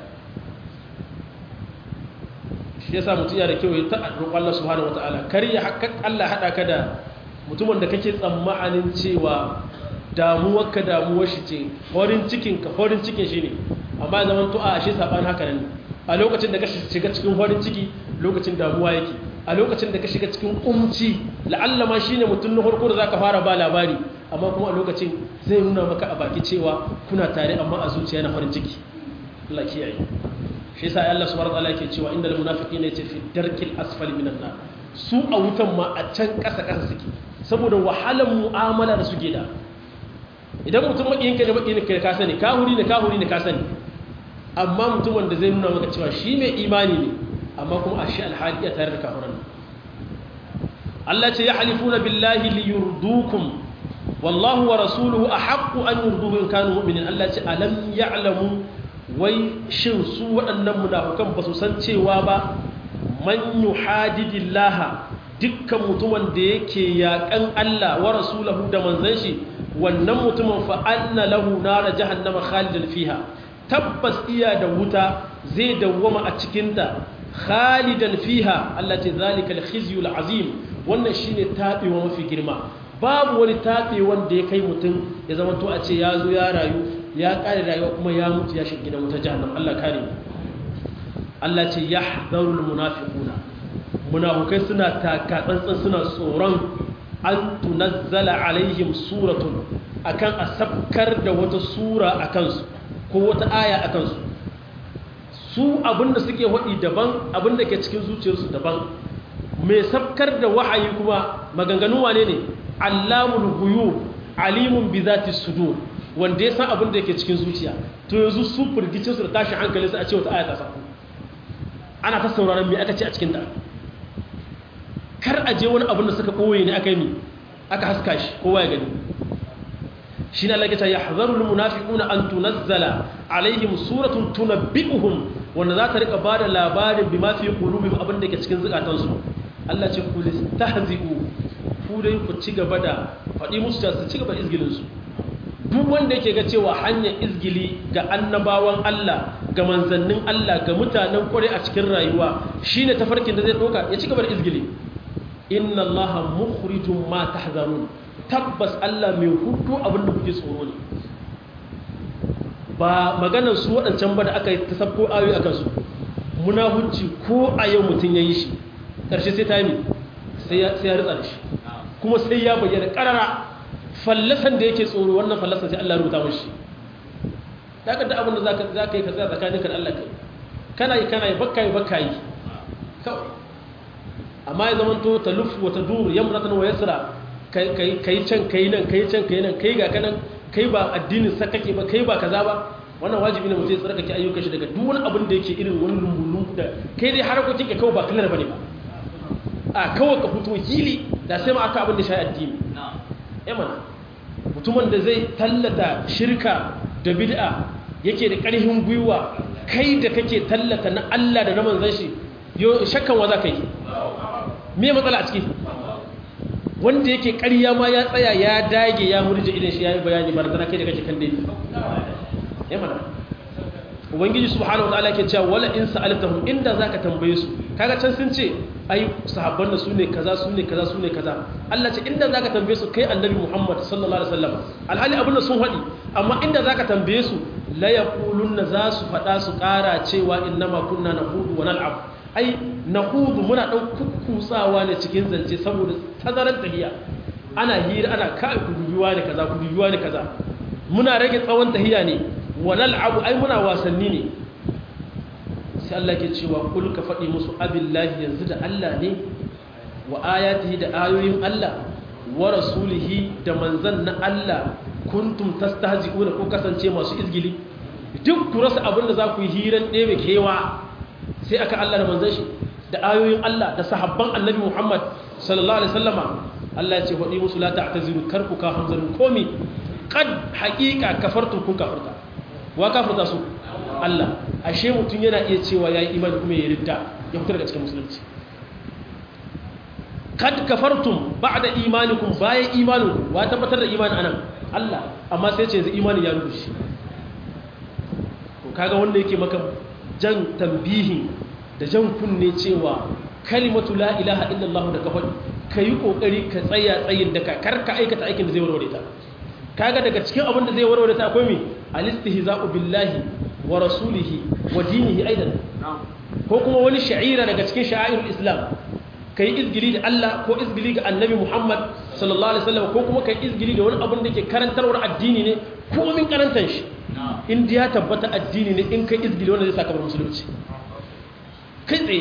shi yasa mutum ya da kyau ya ta roƙon Allah subhanahu wataala kar ya haƙƙa Allah hada ka da mutumin da kake tsammanin cewa damuwarka damuwar shi ce horin cikin ka horin cikin shi ne amma ya zama to a shi saban haka nan a lokacin da ka shiga cikin horin ciki lokacin damuwa yake a lokacin da ka shiga cikin umci la'alla ma shine mutum na farko da zaka fara ba labari amma kuma a lokacin zai nuna maka a baki cewa kuna tare amma a zuciya na horin ciki Allah kiyaye shi yasa Allah subhanahu wa ta'ala yake cewa innal munafiqina yace fi darkil asfali minan nar su a wutan ma a can kasa kasa suke saboda wahalan mu'amala da suke da idan mutum makiyinka da makiyinka ka sani ka huri ne ka huri ne ka sani amma mutum wanda zai nuna maka cewa shi mai imani ne amma kuma a shi alhali ya tare da kafiran Allah ce ya halifuna billahi liyurdukum wallahu wa rasuluhu ahaqqu an yurduhu in kanu mu'minin Allah ce alam ya'lamu wai shin su waɗannan munafukan ba su san cewa ba man yuhadidillah dukkan mutumin da yake yaƙan Allah wa rasulahu da manzon shi wannan mutumin fa anna lahu nar jahannama khalidan fiha tabbas iya da wuta zai dawwama a cikin ta khalidan fiha allati zalika al-khizyu al-azim wannan shine tabewa mafi girma babu wani tabe wanda ya kai mutum ya zama to a ce ya zo ya rayu ya kare rayuwa kuma ya mutu ya shiga gidan wuta jahannam Allah kare mu Allah ce yahdharul munafiquna munafikai suna taka tsantsan suna tsoron an tunazzala alaihim suratun akan asabkar da wata sura akan su ko wata aya akan su su abinda suke wadi daban abinda ke cikin zuciyarsu daban mai sabkar da wahayi kuma maganganun wane ne allamul ghuyub alimun bi zati sudur wanda ya san abin da yake cikin zuciya to yanzu su firgicin su da tashi hankali su a ce wata aya ta sako ana ta sauraron me aka ce a cikin ta kar a je wani abin da suka koye ne aka yi ni aka haska shi kowa ya gani shi ne Allah ya ce yahzarul munafiquna an tunazzala alaihim suratun tunabbi'uhum wanda za ta rika bada labarin bima fi qulubihim abin da yake cikin zukatansu Allah ce kul istahzi'u ku dai ku ci gaba da faɗi musu su ci gaba da izgilin su duk wanda yake ga cewa hanyar izgili ga annabawan Allah ga manzannin Allah ga mutanen kware a cikin rayuwa shine tafarkin da zai doka ya ci gaba da izgili inna Allaha mukhrijum ma tahzarun tabbas Allah mai hudu abinda kuke tsoro ne ba maganar su waɗancan ba da aka yi ta sabko ayoyi akan su munafunci ko a yau mutum yayi shi karshe sai ta yi sai ya sai ya ritsa da shi kuma sai ya bayyana karara fallasan da yake tsoro wannan fallasan sai Allah rubuta mashi daga da abin da zaka zaka yi ka tsaya tsakaninka da Allah kai kana yi kana yi bakka yi bakka yi kawai amma ya zamanto talufu wa tadur yamratan wa yasra kai kai kai can kai nan kai can kai nan kai ga kanan kai ba addinin sa kake ba kai ba kaza ba wannan wajibi ne mutum ya tsarkake ayyukan shi daga duk wani abin da yake irin wani lumbulun da kai dai harakokin ka kawai ba kallar bane ba a kawai ka fito hili da sai ma aka abin da shi addini eh mana mutumin da zai tallata shirka da bid'a yake da ƙarfin gwiwa kai da kake tallata na Allah da na manzon shi yo shakkan wa za ka yi me matsala a ciki wanda yake ƙarya ma ya tsaya ya dage ya murje idan shi yayi bayani barazana kai da kake kan dai eh mana ubangiji subhanahu wataala yake cewa wala in sa'altahum inda zaka tambaye su kaga can sun ce ai sahabban da sune kaza sune kaza sune kaza Allah ce inda zaka tambaye su kai annabi Muhammad sallallahu alaihi wasallam alhali abin da sun faɗi amma inda zaka tambaye su la yaqulunna za su faɗa su ƙara cewa innama kunna nahudu wa nal'ab ai nahudu muna dan kukkusawa ne cikin zance saboda tazarar tahiya ana hira ana kai kuduyuwa ne kaza kuduyuwa ne kaza muna rage tsawon tahiya ne wa nal'ab ai muna wasanni ne sai Allah ke cewa kul ka faɗi musu abillahi yanzu da Allah ne wa ayatihi da ayoyin Allah wa rasulihi da manzan na Allah kuntum tastahzi'una ko kasance masu izgili duk ku rasa abin da za ku yi hiran ɗebe kewa sai aka Allah da manzan shi da ayoyin Allah da sahabban annabi Muhammad sallallahu alaihi wasallama Allah ya ce faɗi musu la ta'taziru karku ka hamzan komi qad haqiqa kafartum kun kafarta wa kafarta su Allah ashe mutum yana iya cewa yayi imani kuma ya ridda ya fita daga cikin musulunci kad kafartum ba'da imanikum bayan imaninku wa tabbatar da imani anan Allah amma sai ce yanzu imani ya rushe to kaga wanda yake maka jan tambihi da jan kunne cewa kalimatu la ilaha illallah da kafari kai kokari ka tsaya tsayin da ka karka aikata aikin da zai warware ta kaga daga cikin abin da zai warware ta akwai me alistihza'u billahi wa rasulihi wa dinihi aidan ko kuma wani sha'ira daga cikin sha'airul islam kai izgili da Allah ko izgili ga annabi Muhammad sallallahu alaihi wasallam ko kuma kai izgili da wani abin da yake karantarwar addini ne ko min karantar shi in ya tabbata addini ne in kai izgili wanda zai saka bar musulunci kai tsaye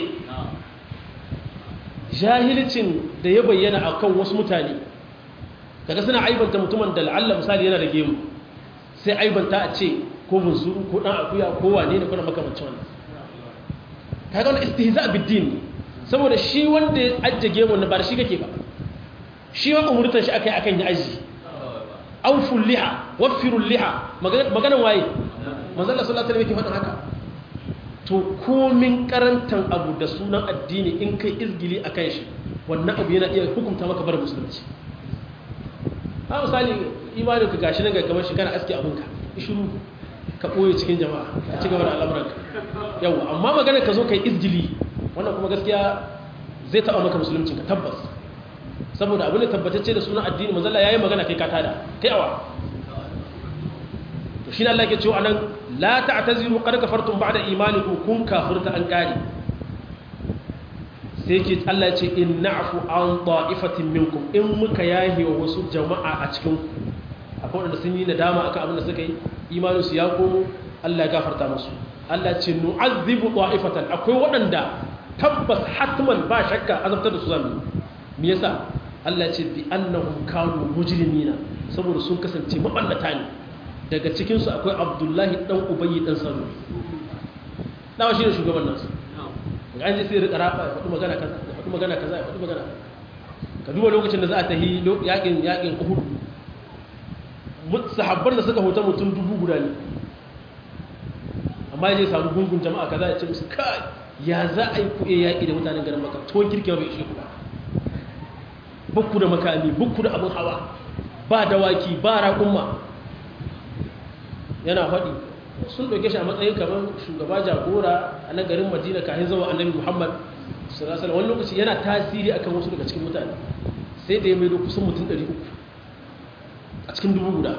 jahilcin da ya bayyana akan wasu mutane kaga suna aibanta mutumin da la'alla misali yana da gemu sai aibanta a ce ko bunsuru ko dan akuya ko wane ne ko na makamancin wannan kaga wannan istihza bid-din saboda shi wanda ya ajjage mu ba da shi kake ba shi ma umurtan shi akai akan ya aji awful liha waffirul liha maganan waye manzo Allah sallallahu alaihi wasallam yake faɗin haka to komin karantan abu da sunan addini in kai izgili akan shi wannan abu yana iya hukunta maka bar musulunci ha misali imanin ka gashi nan ga kamar shi kana aske abinka shiru ka boye cikin jama'a ka ci gaba da al'amuranka yawa amma maganar ka zo kai izgili wannan kuma gaskiya zai taɓa maka musulunci ka tabbas saboda abin da tabbatacce da sunan addini manzala yayi magana kai ka tada kai awa to shi ne Allah ke cewa anan la ta'taziru qad kafartum ba'da imanikum kun kafirta an kare sai ke Allah ya ce in na'fu an ta'ifatin minkum in muka yahi wa wasu jama'a a cikin ku akwai wanda sun yi nadama akan abin da suka yi imanin su ya komo Allah ya gafarta musu Allah ce nu'azzibu ta'ifatan akwai waɗanda tabbas hatman ba shakka azabtar da su zamu me yasa Allah ce bi annahum kanu mujrimina saboda sun kasance maballata ne daga cikin su akwai Abdullahi dan Ubayy dan Salul dawa shi ne shugaban nasu ga an ji sai rika rafa ya faɗi magana kaza ya faɗi magana kaza ya faɗi magana ka duba lokacin da za a tahi yakin yakin Uhud sahabban da suka hota mutum dubu guda ne amma ya je samu gungun jama'a kaza ya ce musu kai ya za a yi kuɗe yaƙi da mutanen garin maka tuwon kirkewa bai ishe ku ba bukku da makami bukku da abin hawa ba dawaki ba raƙumma yana faɗi sun ɗauke shi a matsayin kamar shugaba jagora a nan garin madina kafin zama annabi muhammad sallallahu alaihi wani lokaci yana tasiri akan wasu daga cikin mutane sai da ya maido kusan mutum ɗari uku a cikin dubu guda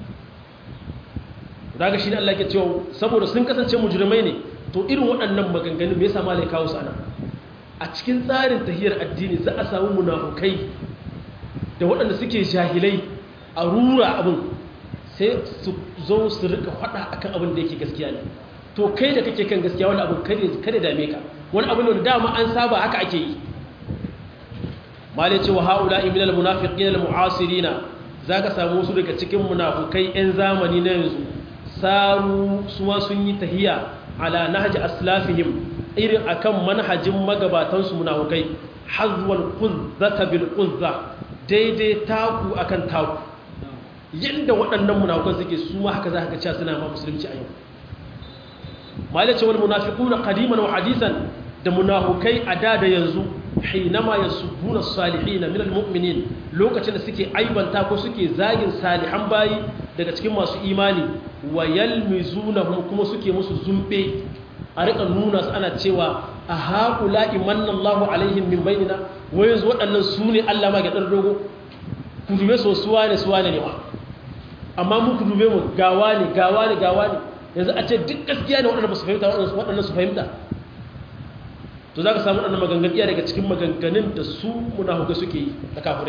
daga shi ne Allah ke cewa saboda sun kasance mujrimai ne to irin waɗannan maganganu me yasa malai kawo su ana a cikin tsarin tahiyar addini za a samu munafukai da waɗanda suke jahilai a rura abin sai su zo su rika faɗa akan abin da yake gaskiya ne to kai da kake kan gaskiya wani abin kada dame ka wani abin da dama an saba haka ake yi malai cewa haula minal munafiqina al mu'asirina zaka samu su daga cikin munafukai yan zamani na yanzu saru suwa sun yi tahiya ala nahji aslafihim irin akan manhajin magabatansu munafukai hazwal quzzata bil quzza daidai taku akan taku yanda waɗannan munafukan suke su ma haka zaka cewa suna ma musulunci a yau malace wal munafiquna qadiman wa hadisan da munafukai a da da yanzu hinama yasubuna salihin min al mu'minin lokacin da suke aibanta ko suke zagin salihan bayi daga cikin masu imani wa yalmizunahum kuma suke musu zumbe a rika nuna su ana cewa a haƙula'i mannallahu alaihim min bainina wai yanzu waɗannan su ne Allah ma ga ɗan dogo ku dube so suwa ne suwa ne ba amma mu ku dube mu gawa ne gawa ne gawa ne yanzu a ce duk gaskiya ne waɗanda ba su fahimta waɗannan su fahimta to za ka samu waɗannan maganganiya daga cikin maganganun da su munafuka suke yi da kafirai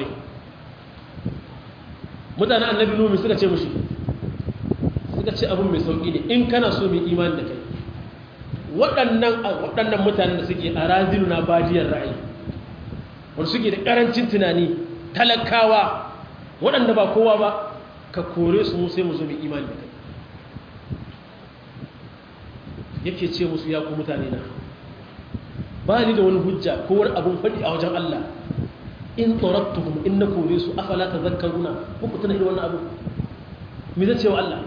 mutanen annabi nuhu suka ce mushi suka ce abin mai sauƙi ne in kana so mai imani da kai waɗannan waɗannan mutanen da suke a razilu na badiyar ra'ayi wanda suke da ƙarancin tunani talakawa waɗanda ba kowa ba ka kore su mu sai mu zo mai imani da kai yake ce musu ya ku mutane na ba ni da wani hujja ko wani abin faɗi a wajen Allah in tsorattuhum in na kore su afala ta zakaruna muku tuna irin wannan abu me zai ce wa Allah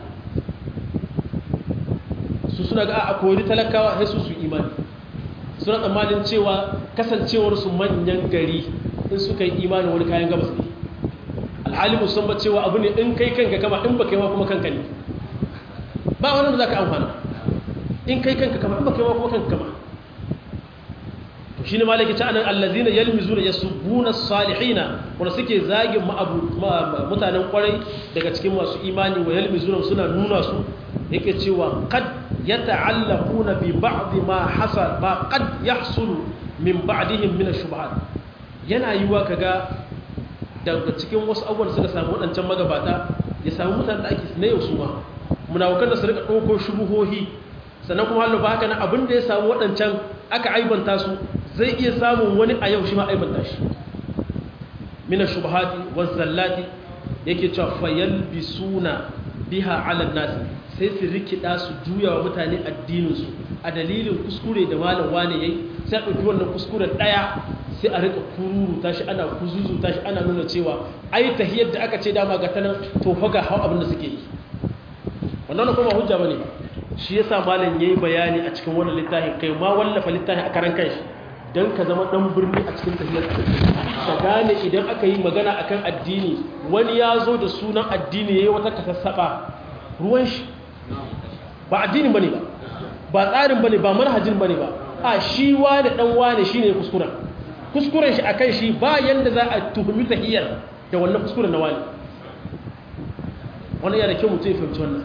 su suna ga a kori talakawa sai su su imani suna tsammanin cewa kasancewar su manyan gari in suka yi imani wani kayan gabas ne alhali musan ba cewa abu ne in kai kanka kama in ba kai ma kuma kanka ne ba wani da za ka amfana in kai kanka kama in ba kai ma kuma kanka kama to shine malaki ta anan allazina yalmizuna yasubbuna salihina wanda suke zagin mutanen kwarai daga cikin masu imani wa yalmizuna suna nuna su yake cewa qad yata'allaquna bi ba'd ma hasal ma qad yahsulu min ba'dihim min ash-shubuhat yana yiwa kaga daga cikin wasu abubuwan suka samu wadancan magabata ya samu mutanen da ake na yau su ma munafikan da su rika dauko shubuhohi sannan kuma hallo ba haka nan abin da ya samu wadancan aka aibanta su zai iya samun wani a yau shi ma aibanta shi min ash-shubuhati waz-zallati yake cewa fayalbisuna biha 'ala an-nas sai su rikida su juya wa mutane addininsu a dalilin kuskure da malam wane yayi sai a ɗauki wannan kuskuren ɗaya sai a rika kururuta shi ana kuzuzuta shi ana nuna cewa ai tahiyar da aka ce dama ga tanan to fa ga hau abin da suke yi wannan kuma hujja bane shi yasa malam yayi bayani a cikin wannan littafin kai ma wallafa littafin a karan kanshi dan ka zama dan birni a cikin tahiyar ka gane idan aka yi magana akan addini wani ya zo da sunan addini yayi wata kasassaba ruwan shi ba addinin bane ba ba tsarin bane ba manhajin bane ba a shi wani dan wani shine kuskuren kuskuren shi akan shi ba yanda za a tuhumi tahiyar da wannan kuskuren na wani wannan yana da kyau mutum ya fahimci wannan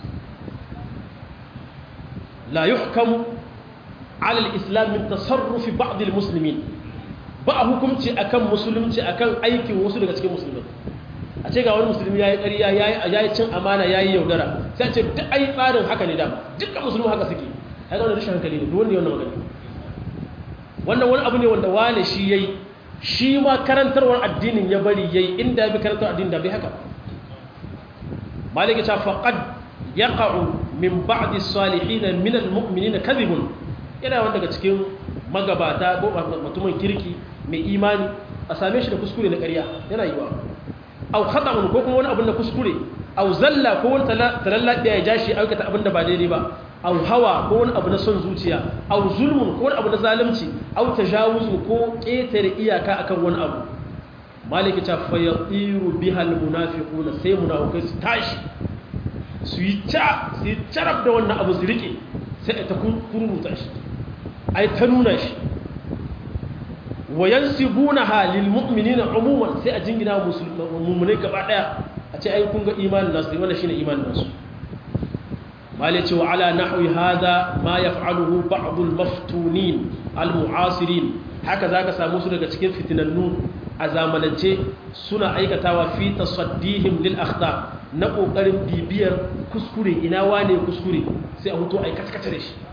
la yuhkamu ala al-islam min tasarruf ba'd al-muslimin ba a hukunci akan musulunci akan aikin wasu daga cikin musulmai a ce ga wani musulmi ya yi ƙariya ya yi cin amana ya yi yaudara sai ce duk ai tsarin haka ne dama dukkan musulmi haka suke ya ga wani rashin hankali ne duwanda wannan magana wannan wani abu ne wanda wane shi ya yi shi ma karantarwar addinin ya bari ya yi inda ya bi karantarwar addinin da bai haka maliki ta faƙad ya ƙa'u min ba'di salihina min al-mu'minina kadhibun yana wanda daga cikin magabata ko mutumin kirki mai imani a same shi da kuskure na ƙarya yana yiwa au khata'un ko kuma wani abin da kuskure au zalla ko wani talalla da ya jashi aikata abin da ba daidai ba au hawa ko wani abu na son zuciya au zulmun ko wani abu na zalunci au tajawuzun ko ƙetare iyaka akan wani abu maliki ta fayatiru bihal munafiquna sai munafikai su tashi su yi ta su yi tarab da wannan abu su rike sai ta kururuta shi ai ta nuna shi wa yansibunaha lil mu'minina umuman sai a jingina mu'minai gaba daya a ce ai kun ga imanin nasu wannan shine imanin nasu mali ce wa ala nahwi hadha ma yaf'aluhu ba'd al maftunin al mu'asirin haka zaka samu su daga cikin fitinannu a zamanance suna aikatawa fi tasaddihim lil akhta na kokarin bibiyar kuskure ina wane kuskure sai a huto ai katkata da shi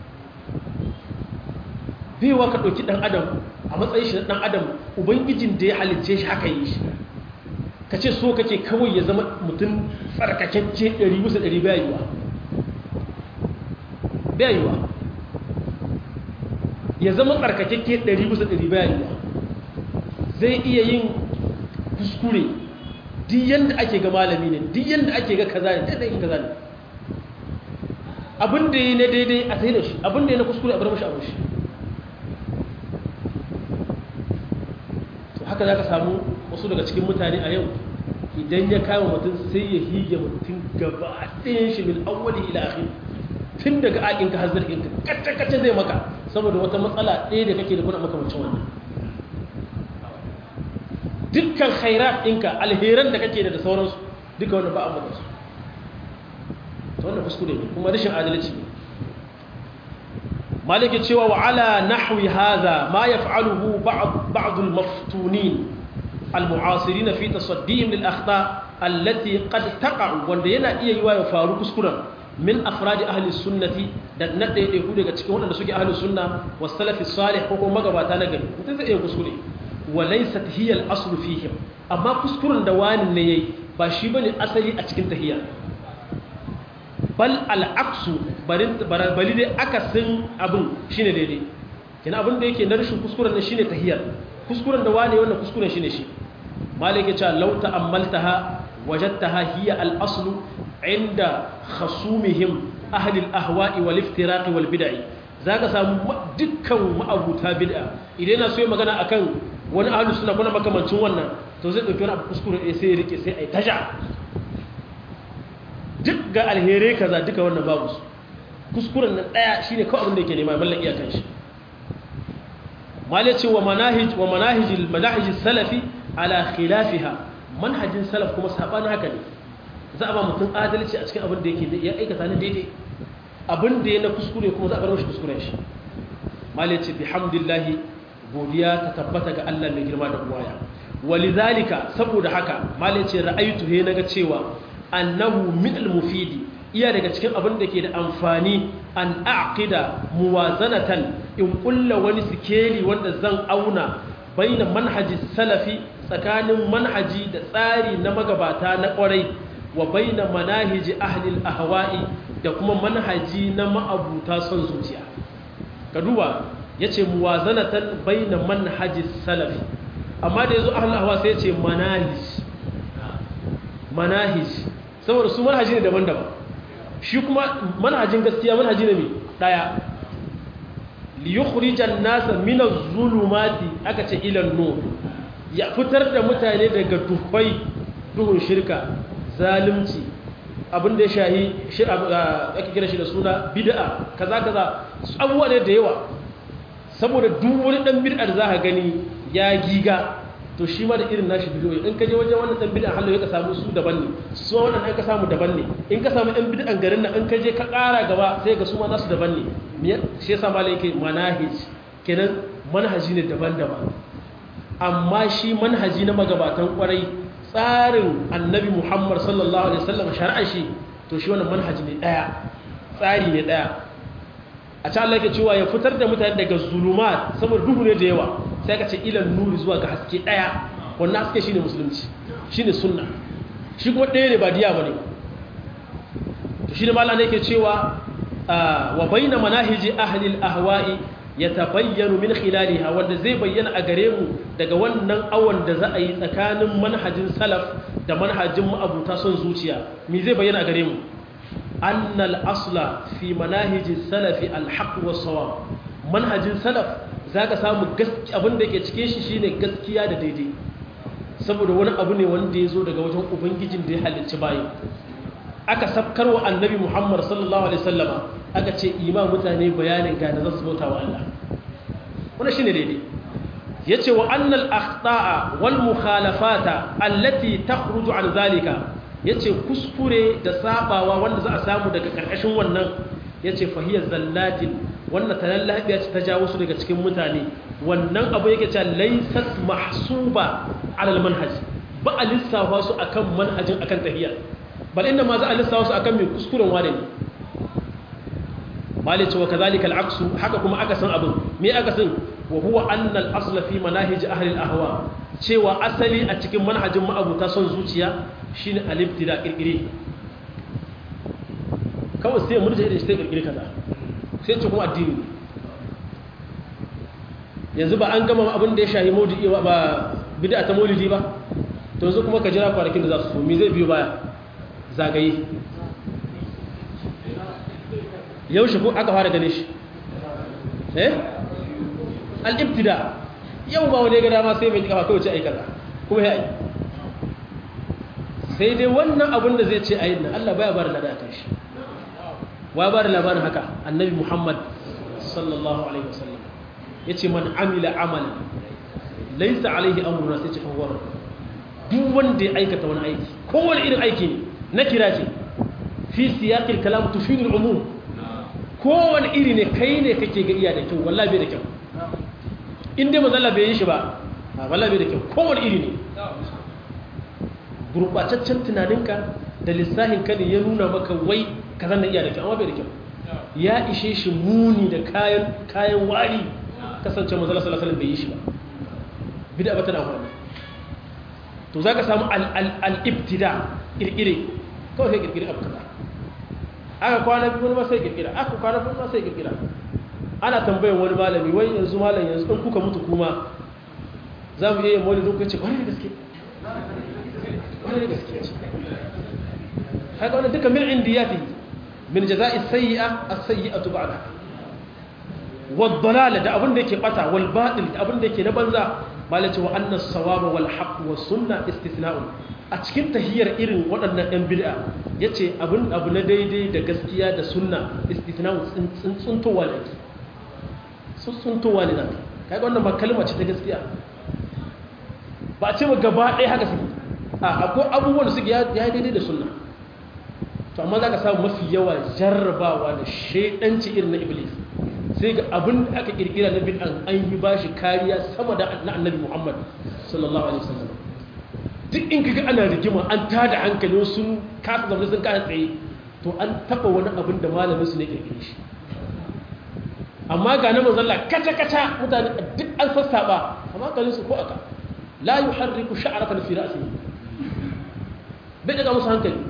baiwa ka dauki dan adam a matsayin shi dan adam ubangijin da ya halicce shi haka yi shi kace so kake kawai ya zama mutum tsarkakecce ɗari bisa ɗari bayuwa bayuwa ya zama tsarkakecce ɗari bisa ɗari bayuwa zai iya yin kuskure duk yanda ake ga malami ne duk yanda ake ga kaza ne daidai kaza ne abin da yi na daidai a sai da shi abin da yi na kuskure a bar mashi abu shi haka za ka samu wasu daga cikin mutane a yau idan ya kama mutum sai ya hige mutum gaba ɗayan shi min awwali ila akhir tun daga aƙinka har zarginka kacce-kacce zai maka saboda wata matsala ɗaya da kake da kuna makamancin wannan dukkan khairat ɗinka alheran da kake da da sauransu duka wannan ba a maka su ta wannan kuskure ne kuma rashin adalci ne maliki cewa wa ala nahwi hadha ma yaf'aluhu ba'd ba'd al-maftunin al-mu'asirin fi tasaddihim lil akhta allati qad taqa wanda yana iya yiwa ya faru kuskuren min afradi ahli sunnati da na daidai ku daga cikin waɗanda suke ahli sunna was salafi salih ko kuma magabata na gari mutum zai iya kuskure wa laysat hiya al-aslu fihim amma kuskuren da wani ne yayi ba shi bane asali a cikin tahiyya bal al-aqsu bali dai akasin abin shine daidai kina abin da yake na rashin kuskuren ne shine tahiyya kuskuren da wani wannan kuskuren shine shi malaka ce law ta'ammaltaha wajadtaha hiya al-aslu inda khasumihim ahli al-ahwa'i wal iftiraq wal bid'ah zaka samu dukkan ma'abuta bid'a idan yana so magana akan wani ahli sunna kuma makamancin wannan to zai dauki wani abu kuskure sai ya rike sai ai taja duk ga alhere kaza duka wannan babu su kuskuren nan daya shine kawai abin da yake nema mallaki akan shi malaci wa manahij wa manahijil manahij salafi ala khilafiha manhajin salaf kuma sabanin haka ne za a ba mutum adalci a cikin abin da yake ya aikata ne daidai abin da ya na kuskure kuma za a bar mashi kuskuren shi malaci bihamdillahi godiya ta tabbata ga Allah mai girma da buwaya walidhalika saboda haka malaci ra'aytu he naga cewa annahu min al-mufidi iya daga cikin abin da ke da amfani an aqida muwazanatan in kulla wani sikeli wanda zan auna baina manhaji salafi tsakanin manhaji da tsari na magabata na kwarai wa baina manahiji ahli al-ahwa'i da kuma manhaji na ma'abuta son zuciya ka duba yace muwazanatan baina manhaji salafi amma da yazo ahli al-ahwa sai yace manahij manahij saboda su manhaji ne daban-daban shi kuma manhajin gaskiya manhaji ne mai daya li yukhrijan nasa min az-zulumati aka ce ila an-nur ya fitar da mutane daga duhai duhun shirka zalunci abin da ya shahi ake kira shi da suna bid'a kaza kaza abubuwa ne da yawa saboda duk wani dan bid'a da zaka gani ya giga to shi ma da irin nashi bidiyo in ka je wajen wannan dan bid'an hallo ya ka samu su daban ne su wannan ai ka samu daban ne in ka samu ɗan bid'an garin nan in ka je ka ƙara gaba sai ga su ma nasu daban ne me shi yasa malai yake manahij kenan manhaji ne daban-daban amma shi manhaji na magabatan kwarai tsarin annabi Muhammad sallallahu alaihi wasallam shar'a shi to shi wannan manhaji ne daya tsari ne daya a can Allah yake cewa ya fitar da mutane daga zulumat saboda duhu ne da yawa sai ka ce ilan nuri zuwa ga haske daya wannan haske shine musulunci shine sunna shi kuma daya ne ba diya bane to shine mallan ne yake cewa wa baina manahiji ahli al-ahwa'i yatabayyanu min khilaliha wanda zai bayyana a gare mu daga wannan awon da za a yi tsakanin manhajin salaf da manhajin ma'abuta son zuciya me zai bayyana a gare mu أن الأصل في مناهج السلف الحق والصواب منهج السلف zaka samu gaskiya abin da yake cike shi shine gaskiya da daidai saboda wani abu ne wanda yazo daga wajen ubangijin da ya halicci bayi aka sabkarwa annabi Muhammad sallallahu alaihi wasallama aka ce ima mutane bayanin ga da zasu bauta wa Allah wannan shine daidai yace wa annal akhta'a wal mukhalafata allati takhruju an zalika ya ce kuskure da sabawa wanda za a samu daga ƙarƙashin wannan ya ce fahiyar zallatin wannan tanar lafiya ce ta jawo su daga cikin mutane wannan abu yake ce laisat mahsuba alal manhaj ba a lissafa su akan manhajin akan tahiyya bal inda ma za a lissafa su akan mai kuskuren wane ne malice wa kazalika al-aksu haka kuma aka san abin me aka san wa huwa anna al-asla fi manahij ahli al-ahwa cewa asali a cikin manhajin ma'abuta son zuciya shine al-ibtida kirkire kawai sai murje da shi sai kirkire kaza sai ce kuma addini yanzu ba an gama abin da ya shahi maulidi ba bid'a ta maulidi ba to yanzu kuma ka jira kwanakin da za su so me zai biyo baya zagaye yaushe ko aka fara gane shi eh al-ibtida yau ba wani ga dama sai mai kafa kawai ce ai kaza kuma ya yi sai dai wannan abin da zai ce a yin nan Allah baya bada lada kan shi wa bada labarin haka annabi Muhammad sallallahu alaihi wasallam yace man amila amalan laysa alaihi amruna sai ce fawwar duk wanda ya aikata wani aiki kowane irin aiki ne na kira ce fi siyaqil kalam tufidu al-umum kowane iri ne kai ne kake ga iya da kyau wallahi bai da kyau in dai manzo Allah bai yi shi ba wallahi bai da kyau kowane iri ne gurbataccen tunaninka da lissahin ka ne ya nuna maka wai kaza na iya da kyau amma bai da kyau ya ishe shi muni da kayan kayan wari kasance manzo Allah sallallahu alaihi wasallam bai yi shi ba bid'a ba tana faruwa to zaka samu al-ibtida kirkire kawai sai kirkire abu kaza aka kwana biyu ma sai kirkira aka kwana biyu ma sai kirkira ana tambayar wani malami wai yanzu malam yanzu in kuka mutu kuma za mu iya yin maulidin ku ce kwarai da gaske kwarai da gaske haka wani duka min indiyati min jaza'i sayyi'a as-sayyi'atu ba'da wad dalala da abin da yake bata wal batil da abin da yake na banza malaci wa anna as-sawaba wal haqq was sunna istithna'un a cikin tahiyar irin waɗannan ɗan bid'a yace abin abu na daidai da gaskiya da sunna istithna'un tsuntsuntowa ne tsuntsuntowa ne zaka kai wannan ba kalma ce ta gaskiya ba a ce ba gaba ɗaya haka suke a akwai abubuwan da suke ya daidai da sunna to amma za ka samu mafi yawa jarrabawa da shaidanci irin na iblis sai ga abin da aka kirkira na bid'an an yi ba shi kariya sama da na annabi muhammad sallallahu alaihi wasallam duk in kaga ana rigima an tada hankali sun kasa zama sun kasa tsaye to an taba wani abin da malamin su ne kirkire shi amma ga na manzalla kaca kaca mutane duk an sassaba amma kalin su ko aka la yuharriku sha'ratan fi ra'sihi bai daga musu hankali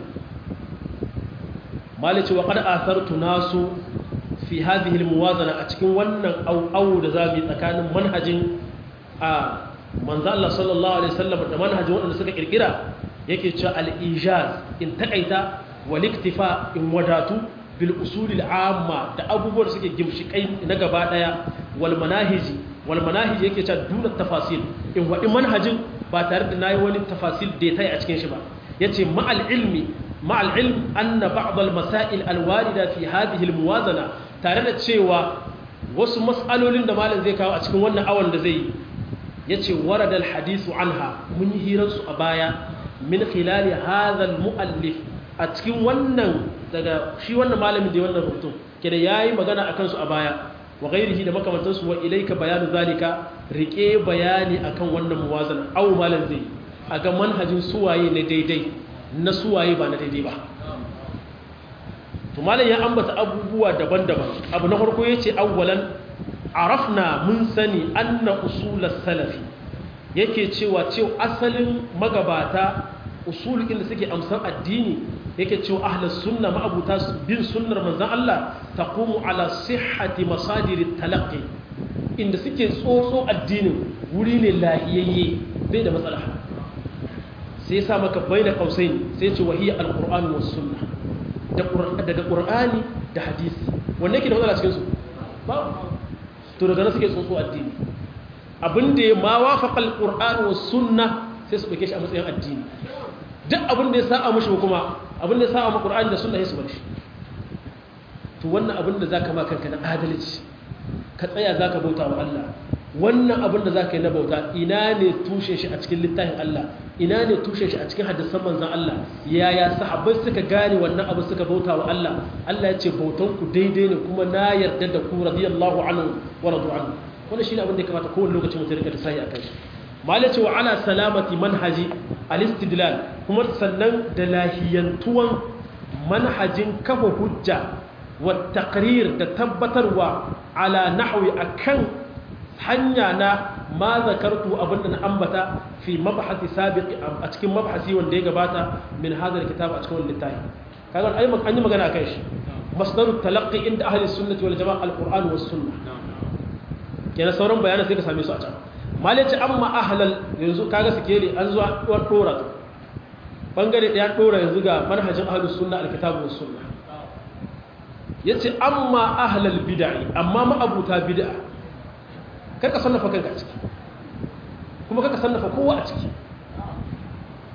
malice wa qad athartu nasu fi hadhihi almuwazana a cikin wannan au da zabi tsakanin manhajin a manzo Allah sallallahu alaihi wasallam da manhajin wanda suka kirkira yake cewa al-ijaz in takaita wal iktifa in wadatu bil usul al-amma da abubuwan da suke gimshikai na gaba daya wal manahiji wal manahiji yake cewa duna tafasil in wadi manhajin ba tare da nayi wani tafasil da tayi a cikin shi ba yace ma'al ilmi ma'al ilm anna ba'd al-masail al-warida fi hadhihi al-muwazana tare da cewa wasu mas'alolin da malam zai kawo a cikin wannan awan da zai yi yace warada al-hadithu anha mun yi hirar su a baya min khilal hadha al-muallif a cikin wannan daga shi wannan malamin da wannan rubutun kida yayi magana akan su a baya wa ghairihi da makamantan su wa ilayka bayanu zalika rike bayani akan wannan muwazana aw malam zai a ga manhajin suwaye na daidai na suwaye ba na daidai ba to malam ya ambata abubuwa daban-daban abu na farko yace awwalan arafna mun sani anna usulas salafi yake cewa cewa asalin magabata usulin da suke amsan addini yake cewa ahlus sunna ma'abuta bin sunnar manzon Allah taqumu ala sihhati masadir at-talaqqi inda suke tsotso addinin wuri ne lahiyayye bai da matsala sai ya sa maka baina qausain sai ya ce wahiya al-qur'an was sunnah da qur'ani daga qur'ani da hadisi wanne yake da matsala cikin su ba to daga nan suke tsotso addini abinda ya ma wafaqa al-qur'an was sunnah sai su dauke shi a matsayin addini duk abinda ya sa'a mushi kuma abinda ya sa'a mu qur'ani da sunna sai su bar shi to wannan abinda zaka ma kanka na adalci ka tsaya zaka bauta wa Allah wannan abinda zaka yi na bauta ina ne tushen shi a cikin littafin Allah ina ne tushen shi a cikin hadisan manzon Allah yaya sahabbai suka gane wannan abu suka bauta wa Allah Allah ya ce bautan ku daidai ne kuma na yarda da ku radiyallahu anhu wa radu anhu wannan shine abin da ya kamata kowane lokaci mutum rika tasahi akan shi malai ce wa ala salamati manhaji al-istidlal kuma sannan da lahiyantuwan manhajin kafa hujja wa taqrir da tabbatarwa ala nahwi akan hanya na ma zakartu abinda na ambata fi mabhasi sabiqi a cikin mabhasi wanda ya gabata min hadal kitab a cikin wannan littafi kaga ai an yi magana akan shi masdarut talaqqi inda ahli sunnati wal jamaa al-qur'an was sunnah kenan sauran bayanan sai ka same su a can malaci amma ahlal yanzu kaga suke ne an zuwa duwar dora bangare daya dora yanzu ga manhajin ahlus sunna al-kitab was sunnah yace amma ahlal bid'ah amma ma abuta bid'ah karka sannafa kanka a ciki kuma karka sannafa kowa a ciki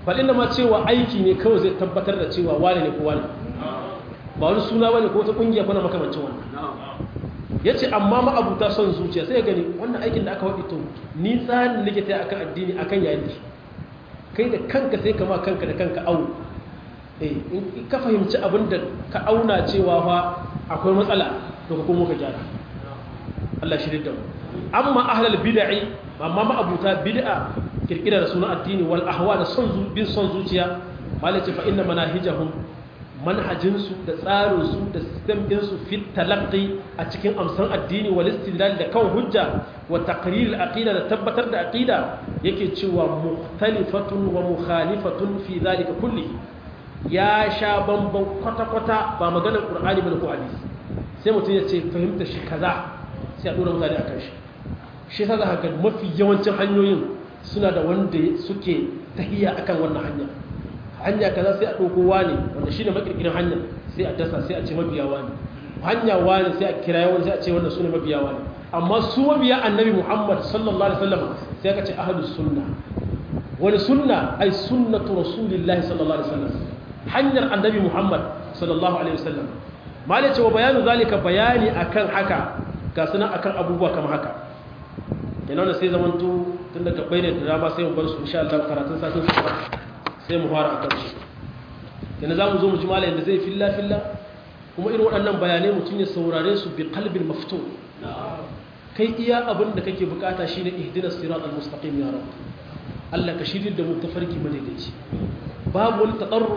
bal inda ma cewa aiki ne kawai zai tabbatar da cewa wane ne ko wane ba wani suna bane ko ta kungiya kuna makamancin wannan yace amma ma abuta son zuciya sai gani wannan aikin da aka wadi to ni tsarin nake tayi akan addini akan yayin kai da kanka sai kama kanka da kanka au eh in ka fahimci abin da ka auna cewa fa akwai matsala to ka komo ka gyara Allah shi da mu amma ahlul bid'i amma ma abuta bid'a kirkira da sunan addini wal ahwa da son bin son zuciya malaci fa inna manahijahum manhajinsu da tsarinsu da sistem ɗinsu fit talaqqi a cikin amsan addini wal istidlal da kan hujja wa taqrir al aqida da tabbatar da aqida yake cewa mukhtalifatun wa mukhalifatun fi zalika kulli ya sha bamban kwata kwata ba maganar qur'ani ba ko hadisi sai mutum ya ce fahimta shi kaza sai a dora mutane akan shi shi yasa za ka ga mafi yawancin hanyoyin suna da wanda suke tahiya akan wannan hanya hanya kaza sai a ɗauko wani wanda shi ne makirkirin hanyar sai a dasa sai a ce mabiya wani hanya wani sai a kira wani sai a ce wannan su ne mabiya wani amma su mabiya annabi muhammad sallallahu alaihi wasallam sai aka ce ahlus sunna wani sunna ai sunnatu rasulillahi sallallahu alaihi wasallam hanyar annabi muhammad sallallahu alaihi wasallam malai ce wa bayanu zalika bayani akan haka ga sunan akan abubuwa kamar haka kenan sai zamanto tun daga bayyana da dama sai mu bar su insha Allah karatun satin su sai mu fara akan shi yana za mu zo mu ji malayin da zai filla filla kuma irin waɗannan bayanai mutum ya saurare su bi qalbin maftu kai iya abin da kake bukata shine ihdinas siratal mustaqim ya rabb Allah ka shirin da mu tafarki madaidaici babu wani tadarruf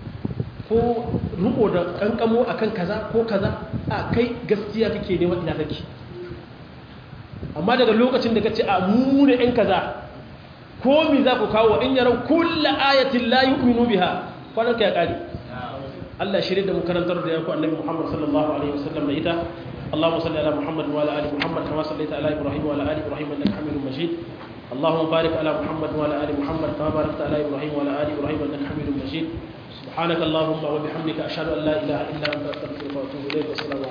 ko ruko da kankamo akan kaza ko kaza a kai gaskiya kake nema ina kake amma daga lokacin da kace a mu ne ɗan kaza ko mi za ku kawo in yarau kullu ayatin la yu'minu biha kwanan ka ya kare Allah shirye da mu karantar da yanku annabi Muhammad sallallahu alaihi wasallam da ita Allahumma salli ala Muhammad wa ala ali Muhammad kama sallaita ala Ibrahim wa ala ali Ibrahim innaka Hamidum Majid Allahumma barik ala Muhammad wa ala ali Muhammad kama barakta ala Ibrahim wa ala ali Ibrahim innaka Hamidum Majid subhanaka Allahumma wa bihamdika ashhadu an la ilaha illa anta astaghfiruka wa atubu ilayk.